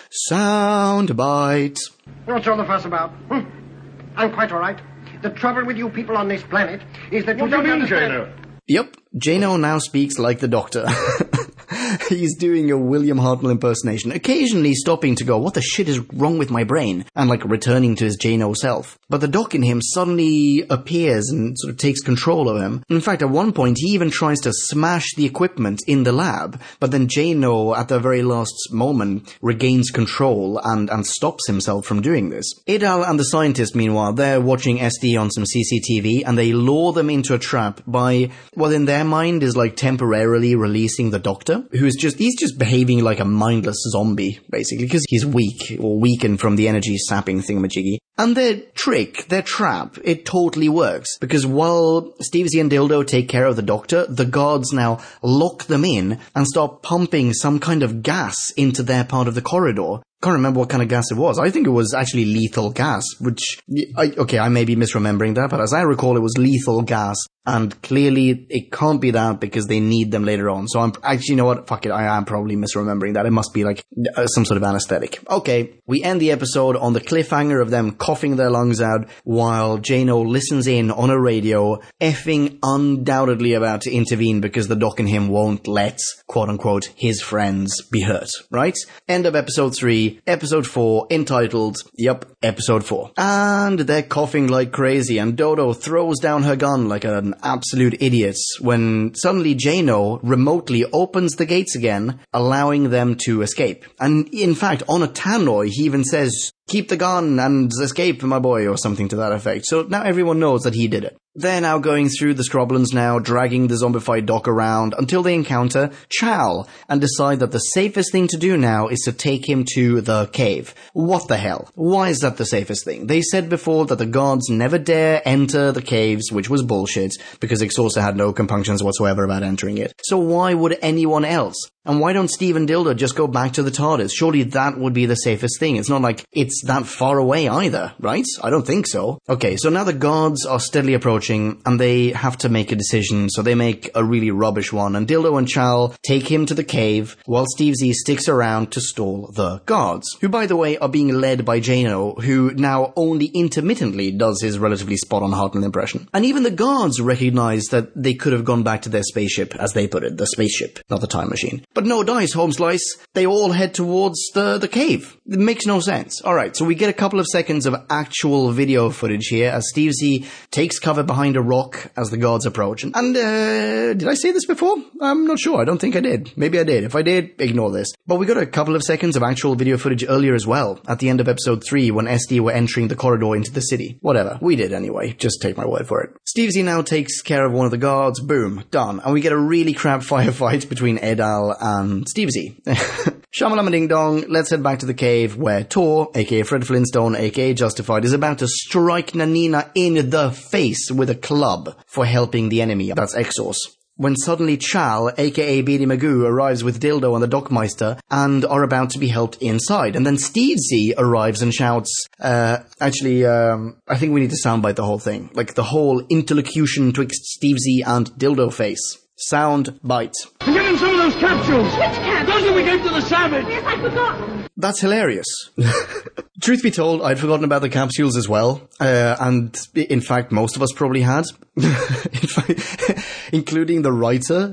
Soundbite. What's all the fuss about? Hmm? I'm quite all right. The trouble with you people on this planet is that you what do don't you mean, understand... Jano? Yep, Jano now speaks like the Doctor. He's doing a William Hartnell impersonation, occasionally stopping to go, what the shit is wrong with my brain? And like returning to his Jano self. But the Doc in him suddenly appears and sort of takes control of him. In fact, at one point, he even tries to smash the equipment in the lab. But then Jano, at the very last moment, regains control and, and stops himself from doing this. Idal and the scientist, meanwhile, they're watching S D on some C C T V, and they lure them into a trap by, well, in their mind is like temporarily releasing the Doctor, who is just, he's just behaving like a mindless zombie, basically, because he's weak, or weakened from the energy sapping thingamajiggy. And their trick, their trap, it totally works, because while Steve Z and Dildo take care of the Doctor, the guards now lock them in and start pumping some kind of gas into their part of the corridor. Can't remember what kind of gas it was. I think it was actually lethal gas, which, I, okay, I may be misremembering that, but as I recall, it was lethal gas. And clearly, it can't be that because they need them later on. So I'm actually, you know what? Fuck it. I am probably misremembering that. It must be like uh, some sort of anesthetic. Okay. We end the episode on the cliffhanger of them coughing their lungs out while Jano listens in on a radio, effing undoubtedly about to intervene because the Doc and him won't let, quote unquote, his friends be hurt. Right? End of episode three, episode four, entitled, yep, episode four. And they're coughing like crazy and Dodo throws down her gun like an absolute idiots when suddenly Jano remotely opens the gates again, allowing them to escape. And in fact, on a tannoy, he even says, keep the gun and escape, my boy, or something to that effect. So now everyone knows that he did it. They're now going through the Scroblins now, dragging the zombified Doc around until they encounter Chow and decide that the safest thing to do now is to take him to the cave. What the hell? Why is that the safest thing? They said before that the guards never dare enter the caves, which was bullshit, because Exorsa had no compunctions whatsoever about entering it. So why would anyone else? And why don't Steve and Dildo just go back to the TARDIS? Surely that would be the safest thing. It's not like it's that far away either, right? I don't think so. Okay, so now the guards are steadily approaching and they have to make a decision, so they make a really rubbish one. And Dildo and Chal take him to the cave while Steve Z sticks around to stall the guards, who, by the way, are being led by Jano, who now only intermittently does his relatively spot-on Hartnell impression. And even the guards recognize that they could have gone back to their spaceship, as they put it, the spaceship, not the time machine. But no dice, Holmeslice. They all head towards the, the cave. It makes no sense. Alright, so we get a couple of seconds of actual video footage here as Steve Z takes cover behind a rock as the guards approach. And, and uh, did I say this before? I'm not sure. I don't think I did. Maybe I did. If I did, ignore this. But we got a couple of seconds of actual video footage earlier as well, at the end of episode three when S D were entering the corridor into the city. Whatever. We did anyway. Just take my word for it. Steve Z now takes care of one of the guards. Boom. Done. And we get a really crap firefight between Edal and Steve Z. Shamalama Ding Dong, let's head back to the cave where Tor, aka Fred Flintstone, aka Justified, is about to strike Nanina in the face with a club for helping the enemy. That's Exos. When suddenly Chal, aka Beady Magoo, arrives with Dildo and the Dockmeister and are about to be helped inside. And then Steve Z arrives and shouts, uh, actually, um, I think we need to soundbite the whole thing. Like the whole interlocution twixt Steve Z and Dildo face. Sound bite. Give him some of those capsules! Which capsules? Those that we gave to the savage! Yes, I'd forgotten. That's hilarious. Truth be told, I'd forgotten about the capsules as well. Uh, and in fact, most of us probably had. in fact, including the writer.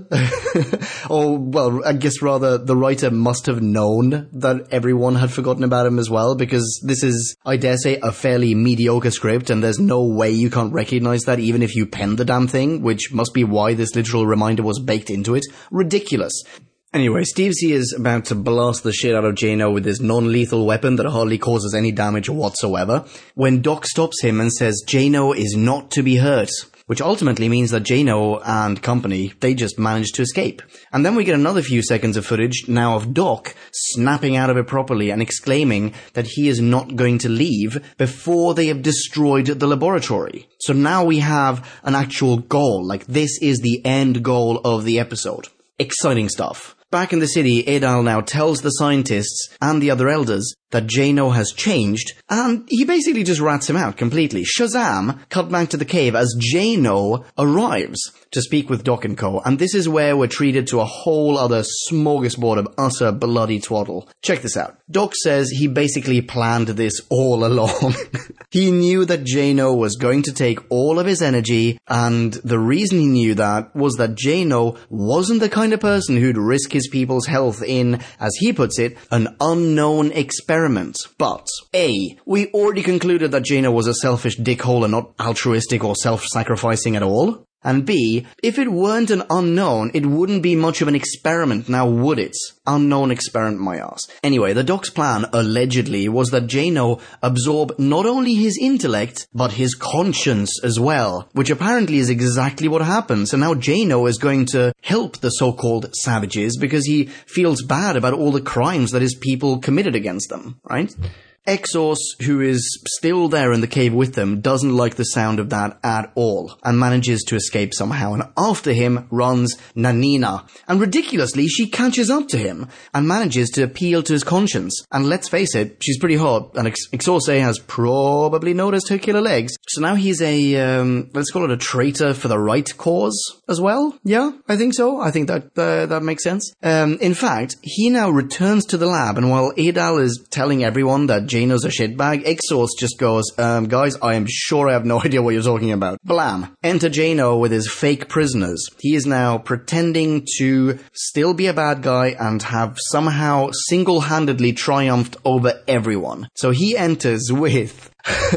Or, well, I guess rather, the writer must have known that everyone had forgotten about him as well, because this is, I dare say, a fairly mediocre script, and there's no way you can't recognize that even if you penned the damn thing, which must be why this literal reminder was baked into it. Ridiculous. Anyway, Steve Z is about to blast the shit out of Jano with his non-lethal weapon that hardly causes any damage whatsoever, when Doc stops him and says Jano is not to be hurt, which ultimately means that Jano and company, they just managed to escape. And then we get another few seconds of footage now of Doc snapping out of it properly and exclaiming that he is not going to leave before they have destroyed the laboratory. So now we have an actual goal, like this is the end goal of the episode. Exciting stuff. Back in the city, Edal now tells the scientists and the other elders that Jano has changed, and he basically just rats him out completely. Shazam! Cut back to the cave as Jano arrives to speak with Doc and co, and this is where we're treated to a whole other smorgasbord of utter bloody twaddle. Check this out. Doc says he basically planned this all along. He knew that Jano was going to take all of his energy, and the reason he knew that was that Jano wasn't the kind of person who'd risk his people's health in, as he puts it, an unknown experiment. But, A, we already concluded that Jano was a selfish dickhole and not altruistic or self-sacrificing at all. And B, if it weren't an unknown, it wouldn't be much of an experiment now, would it? Unknown experiment, my ass. Anyway, the Doc's plan, allegedly, was that Jano absorb not only his intellect, but his conscience as well, which apparently is exactly what happens. And now Jano is going to help the so-called savages because he feels bad about all the crimes that his people committed against them, right? Exos, who is still there in the cave with them, doesn't like the sound of that at all, and manages to escape somehow, and after him runs Nanina. And ridiculously, she catches up to him, and manages to appeal to his conscience. And let's face it, she's pretty hot, and Ex- Exorce has probably noticed her killer legs. So now he's a, um, let's call it a traitor for the right cause as well? Yeah, I think so. I think that, uh, that makes sense. Um, in fact, he now returns to the lab, and while Edal is telling everyone that Jano's a shitbag, Exos just goes, um, guys, I am sure I have no idea what you're talking about. Blam. Enter Jano with his fake prisoners. He is now pretending to still be a bad guy and have somehow single-handedly triumphed over everyone. So he enters with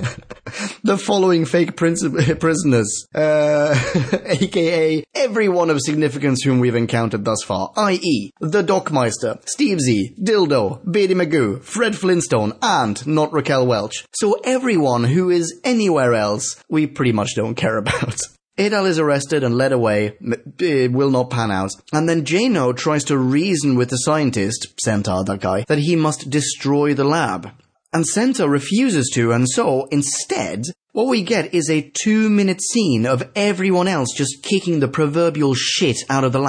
the following fake princ- prisoners, uh, aka everyone of significance whom we've encountered thus far, that is, the Dockmeister, Steve Z, Dildo, Beady Magoo, Fred Flintstone, and not Raquel Welch. So everyone who is anywhere else, we pretty much don't care about. Edal is arrested and led away. It will not pan out. And then Jano tries to reason with the scientist, Centaur, that guy, that he must destroy the lab. And Centaur refuses to, and so, instead, what we get is a two-minute scene of everyone else just kicking the proverbial shit out of the lab.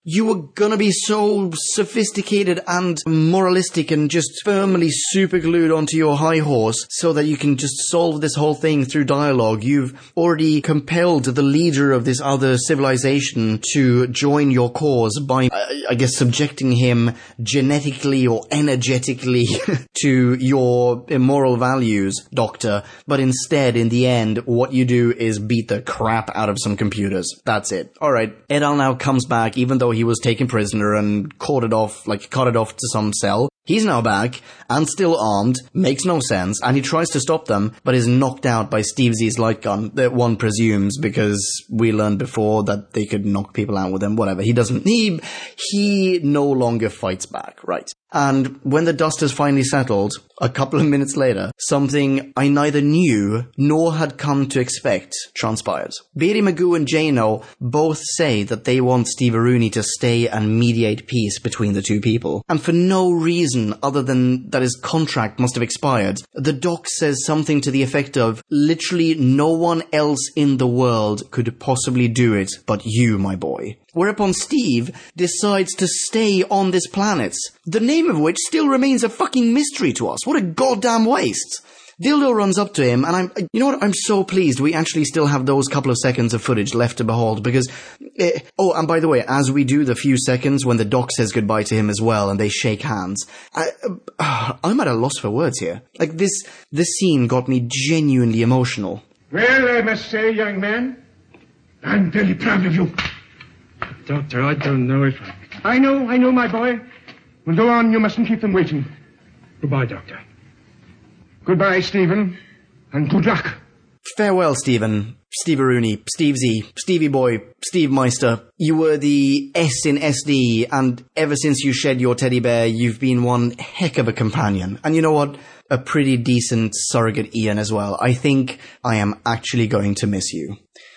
You were gonna be so sophisticated and moralistic and just firmly superglued onto your high horse so that you can just solve this whole thing through dialogue. You've already compelled the leader of this other civilization to join your cause by, I guess, subjecting him genetically or energetically to your immoral values, Doctor. But instead, in the end, what you do is beat the crap out of some computers. That's it. Alright, Edal now comes back, even though he was taken prisoner and caught it off, like, cut it off to some cell. He's now back, and still armed, makes no sense, and he tries to stop them, but is knocked out by Steve Z's light gun, that one presumes, because we learned before that they could knock people out with them, whatever. He doesn't, he, he no longer fights back, right. And when the dust has finally settled, a couple of minutes later, something I neither knew nor had come to expect transpired. Beatty Magoo and Jano both say that they want Steve Rooney to stay and mediate peace between the two people. And for no reason other than that his contract must have expired, the doc says something to the effect of, literally no one else in the world could possibly do it but you, my boy. Whereupon Steve decides to stay on this planet, the name of which still remains a fucking mystery to us. What a goddamn waste. Dildo runs up to him, and I'm, you know what, I'm so pleased we actually still have those couple of seconds of footage left to behold, because, uh, oh, and by the way, as we do the few seconds when the doc says goodbye to him as well, and they shake hands, I, uh, I'm at a loss for words here. Like, this, this scene got me genuinely emotional. Well, I must say, young man, I'm very proud of you. Doctor, I don't know if I... I know, I know, my boy. Well, go on, you mustn't keep them waiting. Goodbye, Doctor. Goodbye, Stephen, and good luck. Farewell, Stephen, Steve Rooney, Steve Z, Stevie Boy, Steve Meister. You were the S in S D, and ever since you shed your teddy bear, you've been one heck of a companion. And you know what? A pretty decent surrogate Ian as well. I think I am actually going to miss you.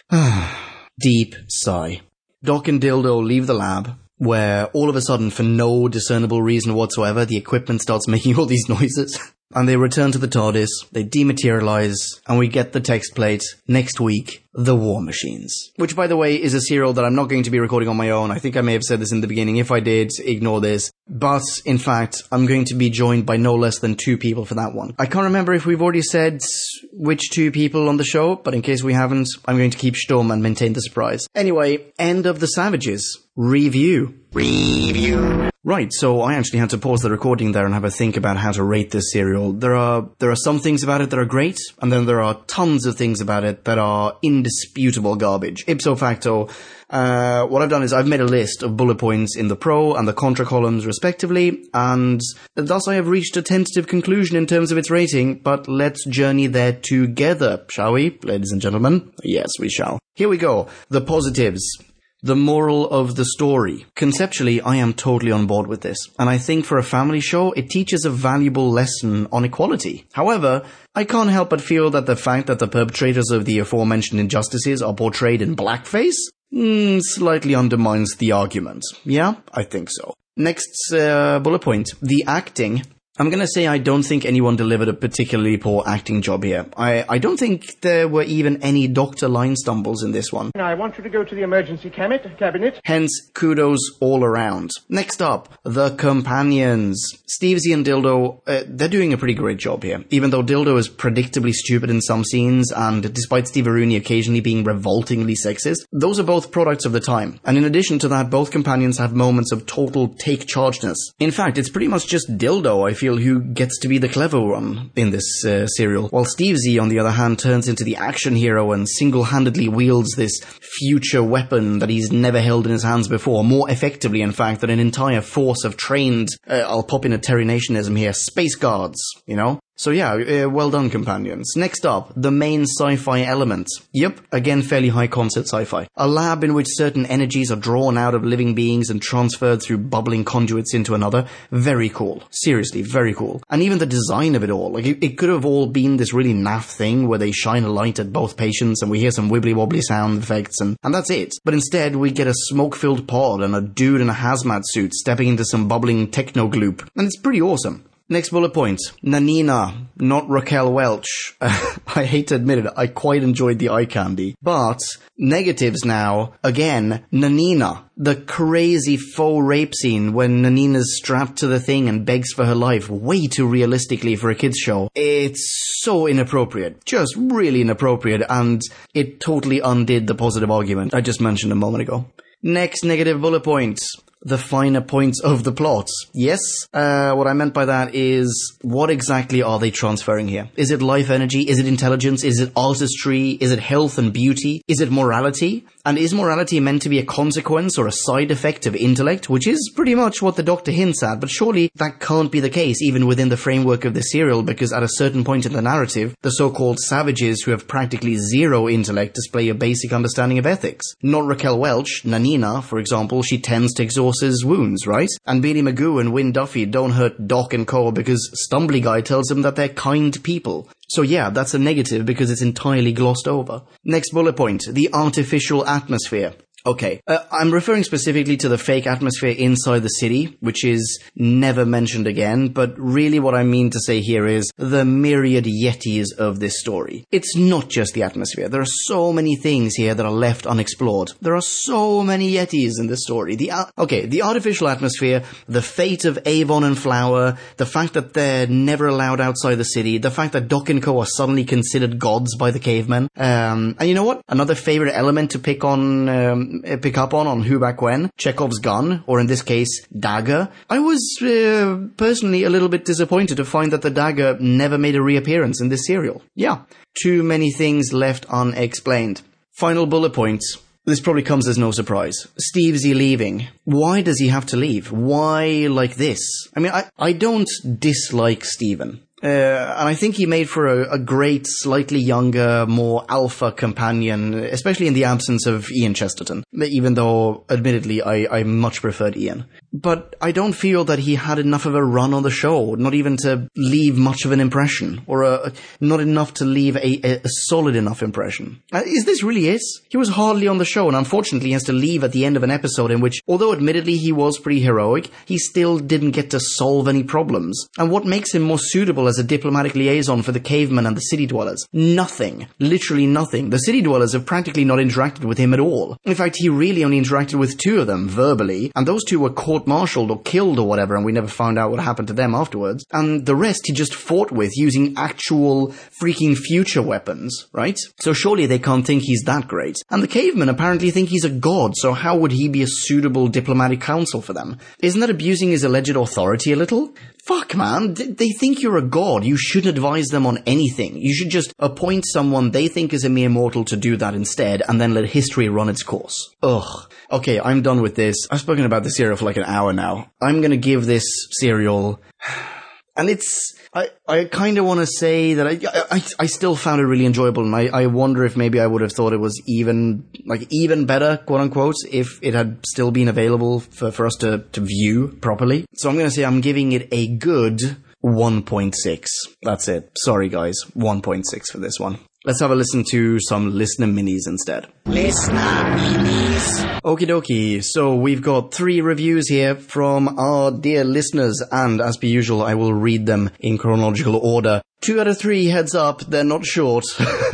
Deep sigh. Doc and Dildo leave the lab, where all of a sudden, for no discernible reason whatsoever, the equipment starts making all these noises. And they return to the TARDIS, they dematerialize, and we get the text plate, next week, The War Machines. Which, by the way, is a serial that I'm not going to be recording on my own. I think I may have said this in the beginning. If I did, ignore this. But, in fact, I'm going to be joined by no less than two people for that one. I can't remember if we've already said which two people on the show, but in case we haven't, I'm going to keep stum and maintain the surprise. Anyway, End of the Savages. Review. Review. Right, so I actually had to pause the recording there and have a think about how to rate this serial. There are there are some things about it that are great, and then there are tons of things about it that are indisputable garbage. Ipso facto, uh, what I've done is I've made a list of bullet points in the pro and the contra columns respectively, and thus I have reached a tentative conclusion in terms of its rating, but let's journey there together, shall we, ladies and gentlemen? Yes, we shall. Here we go. The positives. The moral of the story. Conceptually, I am totally on board with this, and I think for a family show, it teaches a valuable lesson on equality. However, I can't help but feel that the fact that the perpetrators of the aforementioned injustices are portrayed in blackface mm, slightly undermines the argument. Yeah, I think so. Next uh, bullet point. The acting. I'm going to say I don't think anyone delivered a particularly poor acting job here. I, I don't think there were even any doctor line stumbles in this one. Now, I want you to go to the emergency cabinet. cabinet. Hence, kudos all around. Next up, the companions. Steve Z and Dildo, uh, they're doing a pretty great job here. Even though Dildo is predictably stupid in some scenes, and despite Steve Rooney occasionally being revoltingly sexist, those are both products of the time. And in addition to that, both companions have moments of total take-chargeness. In fact, it's pretty much just Dildo, I feel, who gets to be the clever one in this uh, serial, while Steve Z, on the other hand, turns into the action hero and single-handedly wields this future weapon that he's never held in his hands before, more effectively, in fact, than an entire force of trained, uh, I'll pop in a Terry Nationism here, space guards, you know? So yeah, uh, well done, companions. Next up, the main sci-fi element. Yep, again, fairly high-concept sci-fi. A lab in which certain energies are drawn out of living beings and transferred through bubbling conduits into another. Very cool. Seriously, very cool. And even the design of it all. Like, it, it could have all been this really naff thing where they shine a light at both patients and we hear some wibbly-wobbly sound effects and, and that's it. But instead, we get a smoke-filled pod and a dude in a hazmat suit stepping into some bubbling techno-gloop. And it's pretty awesome. Next bullet point. Nanina, not Raquel Welch. I hate to admit it, I quite enjoyed the eye candy. But, negatives now, again, Nanina. The crazy faux rape scene when Nanina's strapped to the thing and begs for her life way too realistically for a kids show. It's so inappropriate. Just really inappropriate, and it totally undid the positive argument I just mentioned a moment ago. Next negative bullet point. The finer points of the plot. Yes, uh, what I meant by that is, what exactly are they transferring here? Is it life energy? Is it intelligence? Is it artistry? Is it health and beauty? Is it morality? And is morality meant to be a consequence or a side effect of intellect? Which is pretty much what the Doctor hints at, but surely that can't be the case even within the framework of the serial, because at a certain point in the narrative, the so-called savages who have practically zero intellect display a basic understanding of ethics. Not Raquel Welch, Nanina, for example, she tends to exhaust his wounds, right? And Beanie Magoo and Win Duffy don't hurt Doc and Co because Stumbly Guy tells them that they're kind people. So yeah, that's a negative because it's entirely glossed over. Next bullet point, the artificial atmosphere. Okay, uh, I'm referring specifically to the fake atmosphere inside the city, which is never mentioned again, but really what I mean to say here is the myriad yetis of this story. It's not just the atmosphere. There are so many things here that are left unexplored. There are so many yetis in this story. The uh, Okay, the artificial atmosphere, the fate of Avon and Flower, the fact that they're never allowed outside the city, the fact that Doc and Co are suddenly considered gods by the cavemen. Um, and you know what? Another favorite element to pick on... Um, pick up on on Who Back When, Chekhov's gun, or in this case, dagger. I was uh, personally a little bit disappointed to find that the dagger never made a reappearance in this serial. Yeah, too many things left unexplained. Final bullet points. This probably comes as no surprise. Stevesy leaving. Why does he have to leave? Why like this? I mean, I, I don't dislike Steven. Uh, and I think he made for a, a great, slightly younger, more alpha companion, especially in the absence of Ian Chesterton, even though, admittedly, I, I much preferred Ian. But I don't feel that he had enough of a run on the show, not even to leave much of an impression, or a, not enough to leave a, a, a solid enough impression. Uh, is this really it? He was hardly on the show, and unfortunately he has to leave at the end of an episode in which, although admittedly he was pretty heroic, he still didn't get to solve any problems. And what makes him more suitable as a diplomatic liaison for the cavemen and the city dwellers? Nothing. Literally nothing. The city dwellers have practically not interacted with him at all. In fact, he really only interacted with two of them, verbally, and those two were court-martialed or killed or whatever, and we never found out what happened to them afterwards. And the rest he just fought with using actual freaking future weapons, right? So surely they can't think he's that great. And the cavemen apparently think he's a god, so how would he be a suitable diplomatic counsel for them? Isn't that abusing his alleged authority a little? Fuck, man. They think you're a god. You shouldn't advise them on anything. You should just appoint someone they think is a mere mortal to do that instead, and then let history run its course. Ugh. Okay, I'm done with this. I've spoken about this serial for like an hour now. I'm gonna give this serial... And it's... I, I kind of want to say that I, I I still found it really enjoyable, and I, I wonder if maybe I would have thought it was even, like, even better, quote-unquote, if it had still been available for, for us to, to view properly. So I'm going to say I'm giving it a good one point six. That's it. Sorry, guys. one point six for this one. Let's have a listen to some listener minis instead. Listener minis. Okie dokie. So we've got three reviews here from our dear listeners, and as per usual, I will read them in chronological order. Two out of three, heads up, they're not short.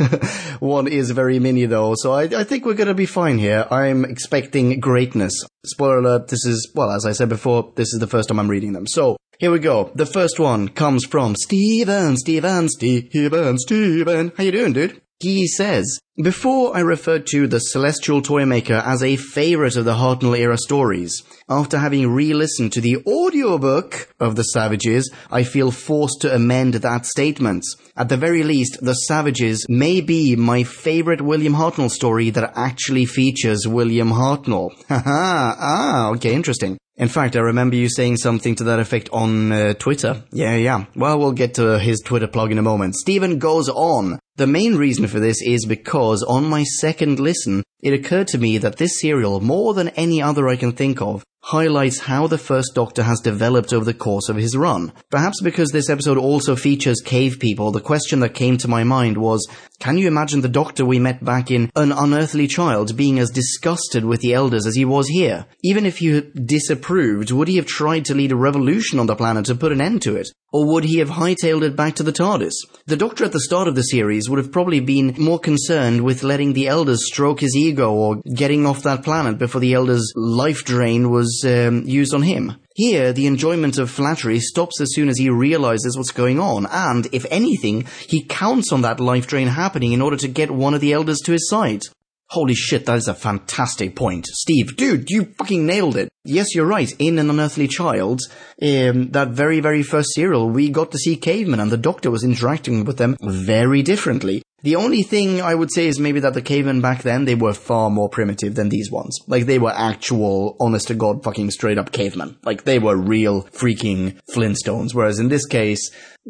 One is very mini though, so I, I think we're gonna be fine here. I'm expecting greatness. Spoiler alert, this is, well, as I said before, this is the first time I'm reading them. So, here we go. The first one comes from Steven, Steven, Steven, Steven. How you doing, dude? He says, before I referred to The Celestial Toymaker as a favorite of the Hartnell-era stories, after having re-listened to the audiobook of The Savages, I feel forced to amend that statement. At the very least, The Savages may be my favorite William Hartnell story that actually features William Hartnell. Haha, ah, okay, interesting. In fact, I remember you saying something to that effect on uh, Twitter. Yeah, yeah. Well, we'll get to his Twitter plug in a moment. Stephen goes on. The main reason for this is because on my second listen, it occurred to me that this serial, more than any other I can think of, highlights how the first Doctor has developed over the course of his run. Perhaps because this episode also features cave people, the question that came to my mind was, can you imagine the Doctor we met back in An Unearthly Child being as disgusted with the Elders as he was here? Even if you disapproved, would he have tried to lead a revolution on the planet to put an end to it? Or would he have hightailed it back to the TARDIS? The Doctor at the start of the series would have probably been more concerned with letting the Elders stroke his ego or getting off that planet before the Elders' life drain was um, used on him. Here, the enjoyment of flattery stops as soon as he realizes what's going on, and, if anything, he counts on that life drain happening in order to get one of the Elders to his side. Holy shit, that is a fantastic point. Steve, dude, you fucking nailed it. Yes, you're right. In An Unearthly Child, um, that very, very first serial, we got to see cavemen, and the Doctor was interacting with them very differently. The only thing I would say is maybe that the cavemen back then, they were far more primitive than these ones. Like, they were actual, honest-to-God, fucking straight-up cavemen. Like, they were real freaking Flintstones. Whereas in this case,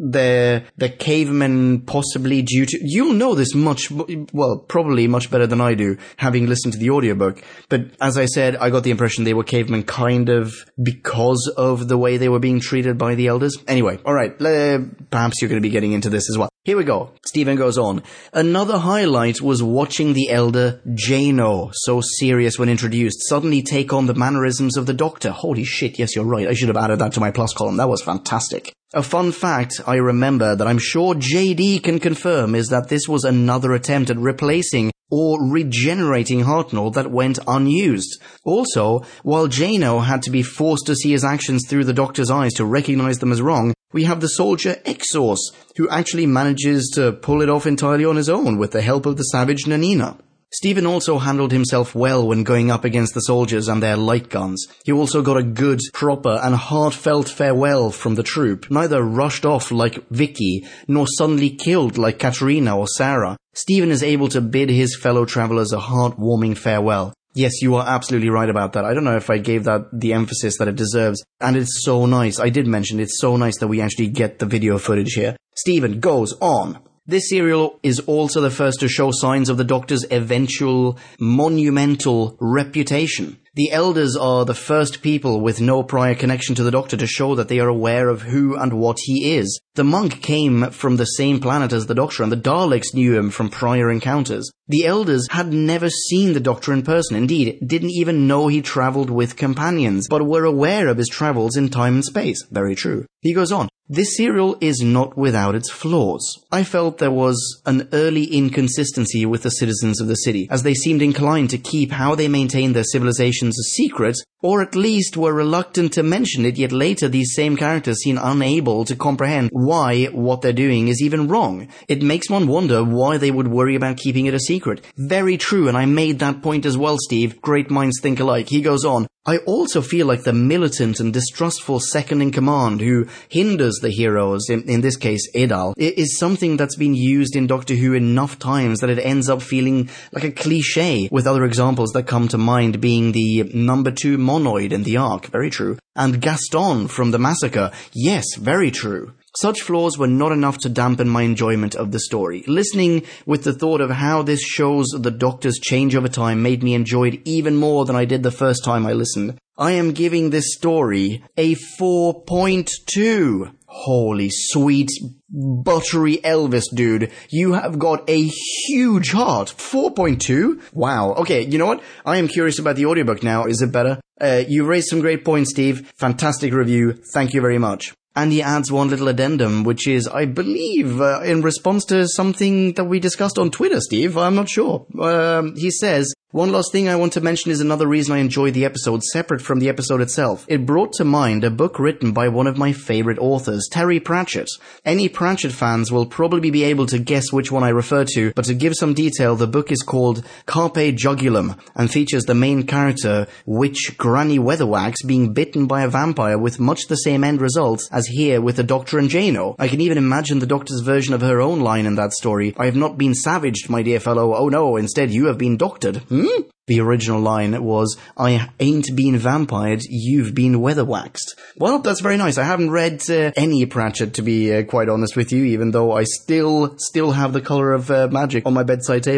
the the cavemen possibly due to... You'll know this much, well, probably much better than I do, having listened to the audiobook. But as I said, I got the impression they were cavemen kind of because of the way they were being treated by the Elders. Anyway, alright, uh, perhaps you're going to be getting into this as well. Here we go. Stephen goes on. Another highlight was watching the Elder Jano, so serious when introduced, suddenly take on the mannerisms of the Doctor. Holy shit, yes, you're right. I should have added that to my plus column. That was fantastic. A fun fact I remember that I'm sure J D can confirm is that this was another attempt at replacing or regenerating Hartnell that went unused. Also, while Jano had to be forced to see his actions through the Doctor's eyes to recognize them as wrong, we have the soldier Exos, who actually manages to pull it off entirely on his own with the help of the savage Nanina. Stephen also handled himself well when going up against the soldiers and their light guns. He also got a good, proper and heartfelt farewell from the troop, neither rushed off like Vicky, nor suddenly killed like Katerina or Sarah. Stephen is able to bid his fellow travelers a heartwarming farewell. Yes, you are absolutely right about that. I don't know if I gave that the emphasis that it deserves. And it's so nice. I did mention it's so nice that we actually get the video footage here. Stephen goes on. This serial is also the first to show signs of the Doctor's eventual monumental reputation. The Elders are the first people with no prior connection to the Doctor to show that they are aware of who and what he is. The monk came from the same planet as the Doctor, and the Daleks knew him from prior encounters. The Elders had never seen the Doctor in person, indeed, didn't even know he travelled with companions, but were aware of his travels in time and space. Very true. He goes on. This serial is not without its flaws. I felt there was an early inconsistency with the citizens of the city, as they seemed inclined to keep how they maintained their civilizations a secret, or at least were reluctant to mention it, yet later these same characters seem unable to comprehend why what they're doing is even wrong. It makes one wonder why they would worry about keeping it a secret. Very true, and I made that point as well, Steve. Great minds think alike. He goes on. I also feel like the militant and distrustful second-in-command who hinders the heroes, in, in this case Idal, is something that's been used in Doctor Who enough times that it ends up feeling like a cliché, with other examples that come to mind being the number two monoid in the Ark, very true, and Gaston from The Massacre, yes, very true. Such flaws were not enough to dampen my enjoyment of the story. Listening with the thought of how this shows the Doctor's change over time made me enjoy it even more than I did the first time I listened. I am giving this story a four point two. Holy sweet buttery Elvis, dude. You have got a huge heart. four point two? Wow. Okay, you know what? I am curious about the audiobook now. Is it better? Uh, you raised some great points, Steve. Fantastic review. Thank you very much. And he adds one little addendum, which is, I believe, uh, in response to something that we discussed on Twitter, Steve. I'm not sure. Um, he says, one last thing I want to mention is another reason I enjoyed the episode, separate from the episode itself. It brought to mind a book written by one of my favorite authors, Terry Pratchett. Any Pratchett fans will probably be able to guess which one I refer to, but to give some detail, the book is called Carpe Jugulum and features the main character, Witch Granny Weatherwax, being bitten by a vampire with much the same end result as here with the Doctor and Jano. I can even imagine the Doctor's version of her own line in that story. I have not been savaged, my dear fellow. Oh no, instead you have been doctored. Hmm? The original line was, I ain't been vampired, you've been weatherwaxed. Well, that's very nice. I haven't read uh, any Pratchett, to be uh, quite honest with you, even though I still, still have The Colour of uh, Magic on my bedside table.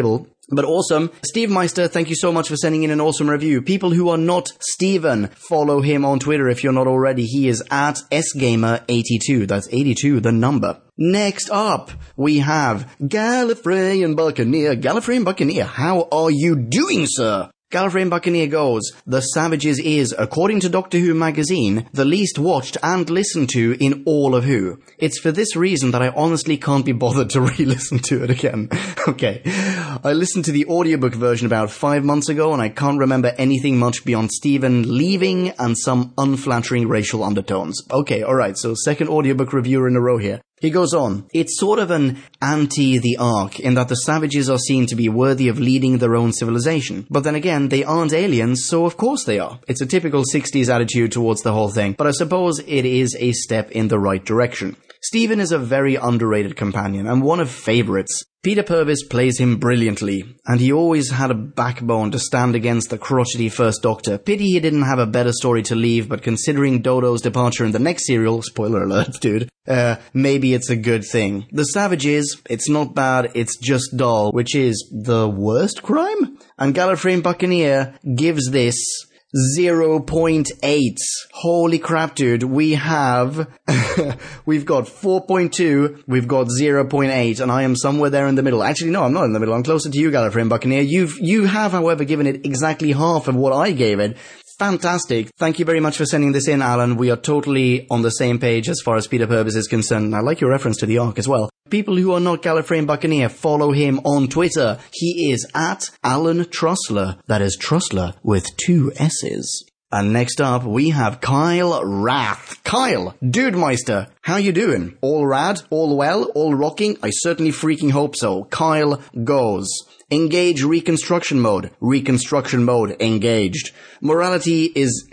But awesome. Steve Meister, thank you so much for sending in an awesome review. People who are not Steven, follow him on Twitter if you're not already. He is at S Gamer eighty-two. That's eighty-two, the number. Next up, we have Gallifreyan Buccaneer. Gallifreyan Buccaneer, how are you doing, sir? Gallifreyan Buccaneer goes, The Savages is, according to Doctor Who magazine, the least watched and listened to in all of Who. It's for this reason that I honestly can't be bothered to re-listen to it again. Okay. I listened to the audiobook version about five months ago and I can't remember anything much beyond Stephen leaving and some unflattering racial undertones. Okay, alright, so second audiobook reviewer in a row here. He goes on, it's sort of an anti-the Ark in that the Savages are seen to be worthy of leading their own civilization. But then again, they aren't aliens, so of course they are. It's a typical sixties attitude towards the whole thing, but I suppose it is a step in the right direction. Stephen is a very underrated companion and one of favourites. Peter Purvis plays him brilliantly, and he always had a backbone to stand against the crotchety First Doctor. Pity he didn't have a better story to leave, but considering Dodo's departure in the next serial, spoiler alert, dude, uh, maybe it's a good thing. The Savages, it's not bad, it's just dull, which is the worst crime? And Gallifreyan Buccaneer gives this zero point eight. Holy crap, dude. We have, we've got four point two, we've got zero point eight, and I am somewhere there in the middle. Actually, no, I'm not in the middle. I'm closer to you, Gallifreyan Buccaneer. You've, you have, however, given it exactly half of what I gave it. Fantastic. Thank you very much for sending this in, Alan. We are totally on the same page as far as Peter Purvis is concerned. I like your reference to the Ark as well. People who are not Gallifreyan Buccaneer, follow him on Twitter. He is at Alan Trussler. That is Trussler with two S's. And next up, we have Kyle Rath. Kyle, Dude Meister, how you doing? All rad? All well? All rocking? I certainly freaking hope so. Kyle goes. Engage reconstruction mode. Reconstruction mode engaged. Morality is...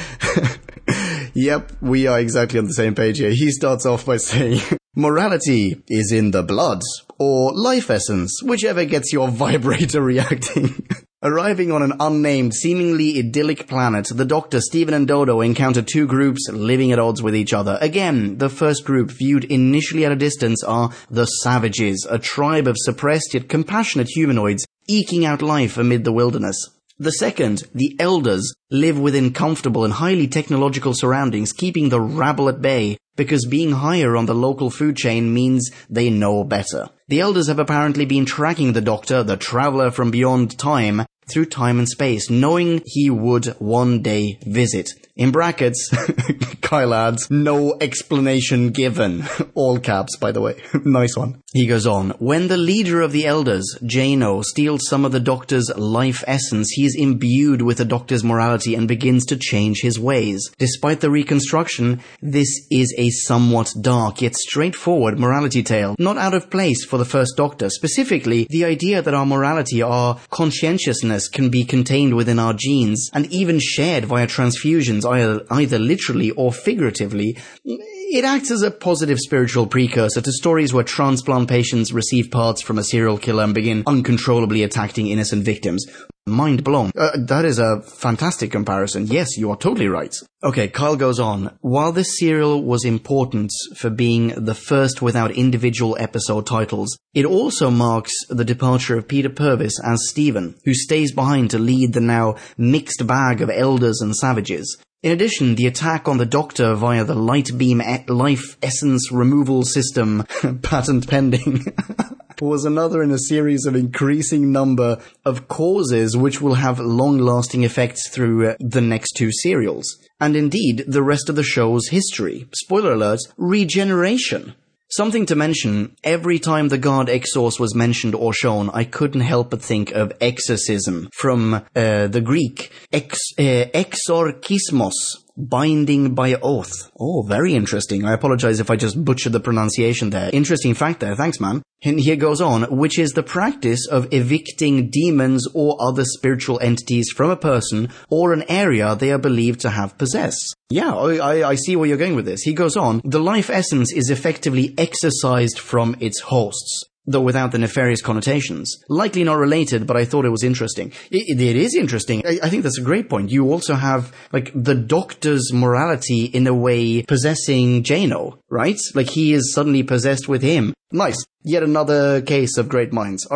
Yep, we are exactly on the same page here. He starts off by saying, morality is in the blood, or life essence, whichever gets your vibrator reacting. Arriving on an unnamed, seemingly idyllic planet, the Doctor, Stephen and Dodo encounter two groups living at odds with each other. Again, the first group, viewed initially at a distance, are the Savages, a tribe of suppressed yet compassionate humanoids eking out life amid the wilderness. The second, the Elders, live within comfortable and highly technological surroundings, keeping the rabble at bay, because being higher on the local food chain means they know better. The Elders have apparently been tracking the Doctor, the traveller from beyond time, through time and space, knowing he would one day visit. In brackets, Kyle adds, no explanation given. All caps, by the way. Nice one. He goes on, when the leader of the Elders, Jano, steals some of the Doctor's life essence, he is imbued with the Doctor's morality and begins to change his ways. Despite the reconstruction, this is a somewhat dark yet straightforward morality tale, not out of place for the First Doctor. Specifically, the idea that our morality, our conscientiousness, can be contained within our genes and even shared via transfusions, either, either literally or figuratively. It acts as a positive spiritual precursor to stories where transplant patients receive parts from a serial killer and begin uncontrollably attacking innocent victims. Mind blown. Uh, that is a fantastic comparison. Yes, you are totally right. Okay, Kyle goes on. While this serial was important for being the first without individual episode titles, it also marks the departure of Peter Purvis as Stephen, who stays behind to lead the now mixed bag of Elders and Savages. In addition, the attack on the Doctor via the light beam e- life essence removal system, patent pending, was another in a series of increasing number of causes which will have long-lasting effects through uh, the next two serials. And indeed, the rest of the show's history. Spoiler alert, regeneration. Something to mention, every time the god Exorc was mentioned or shown, I couldn't help but think of exorcism, from uh, the Greek, ex, uh, exorkismos, binding by oath. Oh, very interesting. I apologize if I just butchered the pronunciation there. Interesting fact there, thanks man. And here goes on, which is the practice of evicting demons or other spiritual entities from a person or an area they are believed to have possessed. Yeah, I, I, I see where you're going with this. He goes on, the life essence is effectively exorcised from its hosts, though without the nefarious connotations. Likely not related, but I thought it was interesting. It, it is interesting. I, I think that's a great point. You also have, like, the Doctor's morality in a way possessing Jano, right? Like, he is suddenly possessed with him. Nice. Yet another case of great minds. All right.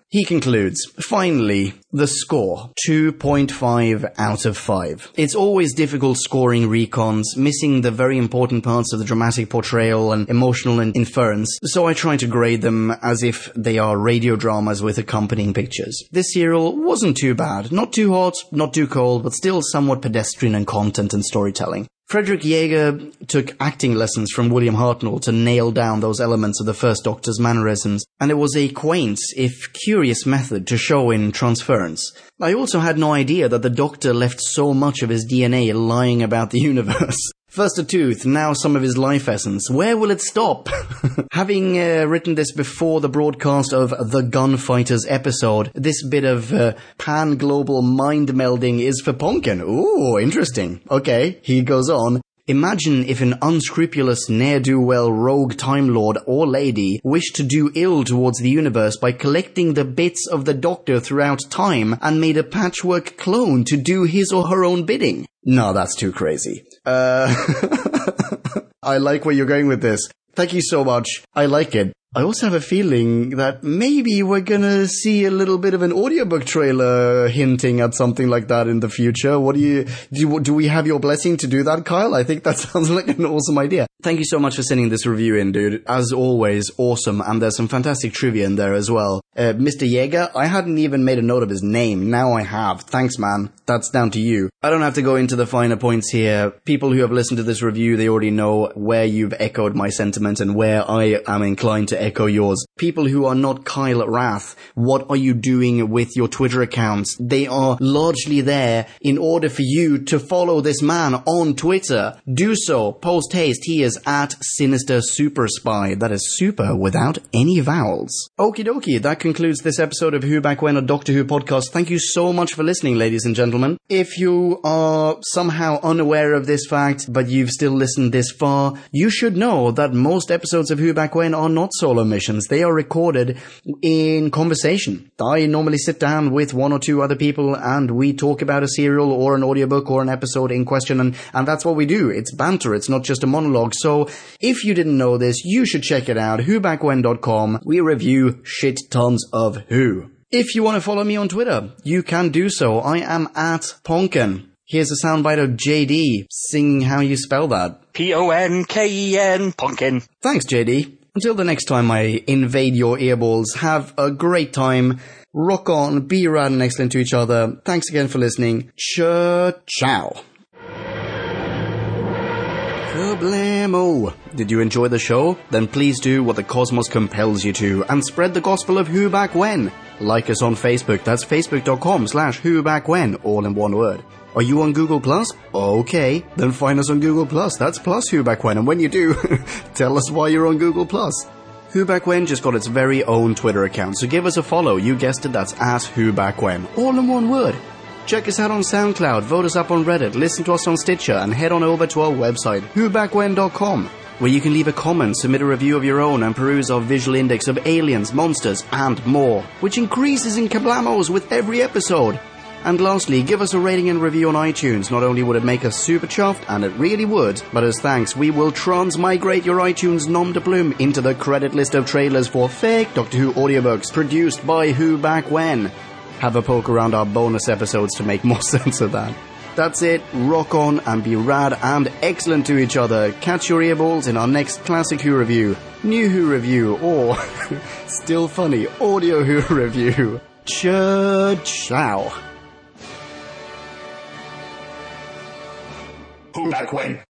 He concludes, finally, the score, two point five out of five. It's always difficult scoring recons, missing the very important parts of the dramatic portrayal and emotional inference, so I try to grade them as if they are radio dramas with accompanying pictures. This serial wasn't too bad, not too hot, not too cold, but still somewhat pedestrian in content and storytelling. Frederick Jaeger took acting lessons from William Hartnell to nail down those elements of the First Doctor's mannerisms, and it was a quaint, if curious method to show in transference. I also had no idea that the Doctor left so much of his D N A lying about the universe. First a tooth, now some of his life essence. Where will it stop? Having uh, written this before the broadcast of The Gunfighters episode, this bit of uh, pan-global mind-melding is for Ponken. Ooh, interesting. Okay, he goes on. Imagine if an unscrupulous ne'er-do-well rogue Time Lord or lady wished to do ill towards the universe by collecting the bits of the Doctor throughout time and made a patchwork clone to do his or her own bidding. No, that's too crazy. Uh, I like where you're going with this. Thank you so much. I like it. I also have a feeling that maybe we're gonna see a little bit of an audiobook trailer hinting at something like that in the future. What do you, do, do we have your blessing to do that, Kyle? I think that sounds like an awesome idea. Thank you so much for sending this review in, dude. As always, awesome. And there's some fantastic trivia in there as well. Uh, Mister Jaeger, I hadn't even made a note of his name. Now I have. Thanks, man. That's down to you. I don't have to go into the finer points here. People who have listened to this review, they already know where you've echoed my sentiments and where I am inclined to echo yours. People who are not Kyle Rath, what are you doing with your Twitter accounts? They are largely there in order for you to follow this man on Twitter. Do so. Post haste. He is at Sinister Super Spy. That is super without any vowels. Okie dokie. That concludes this episode of Who Back When, a Doctor Who podcast. Thank you so much for listening, ladies and gentlemen. If you are somehow unaware of this fact, but you've still listened this far, you should know that most episodes of Who Back When are not solo missions. They are recorded in conversation. I normally sit down with one or two other people and we talk about a serial or an audiobook or an episode in question, and, and that's what we do. It's banter. It's not just a monologue. So if you didn't know this, you should check it out. who back when dot com. We review shit tons of Who. If you want to follow me on Twitter, you can do so. I am at Ponken. Here's a soundbite of J D singing how you spell that. P O N K E N, Ponken. Thanks, J D. Until the next time I invade your earballs, have a great time. Rock on, be rad and excellent to each other. Thanks again for listening. Ciao. Kablamo! Did you enjoy the show? Then please do what the cosmos compels you to and spread the gospel of Who Back When. Like us on Facebook. That's facebook.com slash Who Back When, all in one word. Are you on Google Plus? Okay, then find us on Google Plus. That's plus Who Back When. And when you do, tell us why you're on Google Plus. Who Back When just got its very own Twitter account, so give us a follow. You guessed it, that's at Who Back When. All in one word. Check us out on SoundCloud, vote us up on Reddit, listen to us on Stitcher, and head on over to our website, who back when dot com, where you can leave a comment, submit a review of your own, and peruse our visual index of aliens, monsters, and more, which increases in kablamos with every episode. And lastly, give us a rating and review on iTunes. Not only would it make us super chuffed, and it really would, but as thanks, we will transmigrate your iTunes nom de plume into the credit list of trailers for fake Doctor Who audiobooks produced by Who Back When. Have a poke around our bonus episodes to make more sense of that. That's it. Rock on and be rad and excellent to each other. Catch your earballs in our next Classic Who review, New Who review, or, still funny, Audio Who review. Ciao. Who Back When?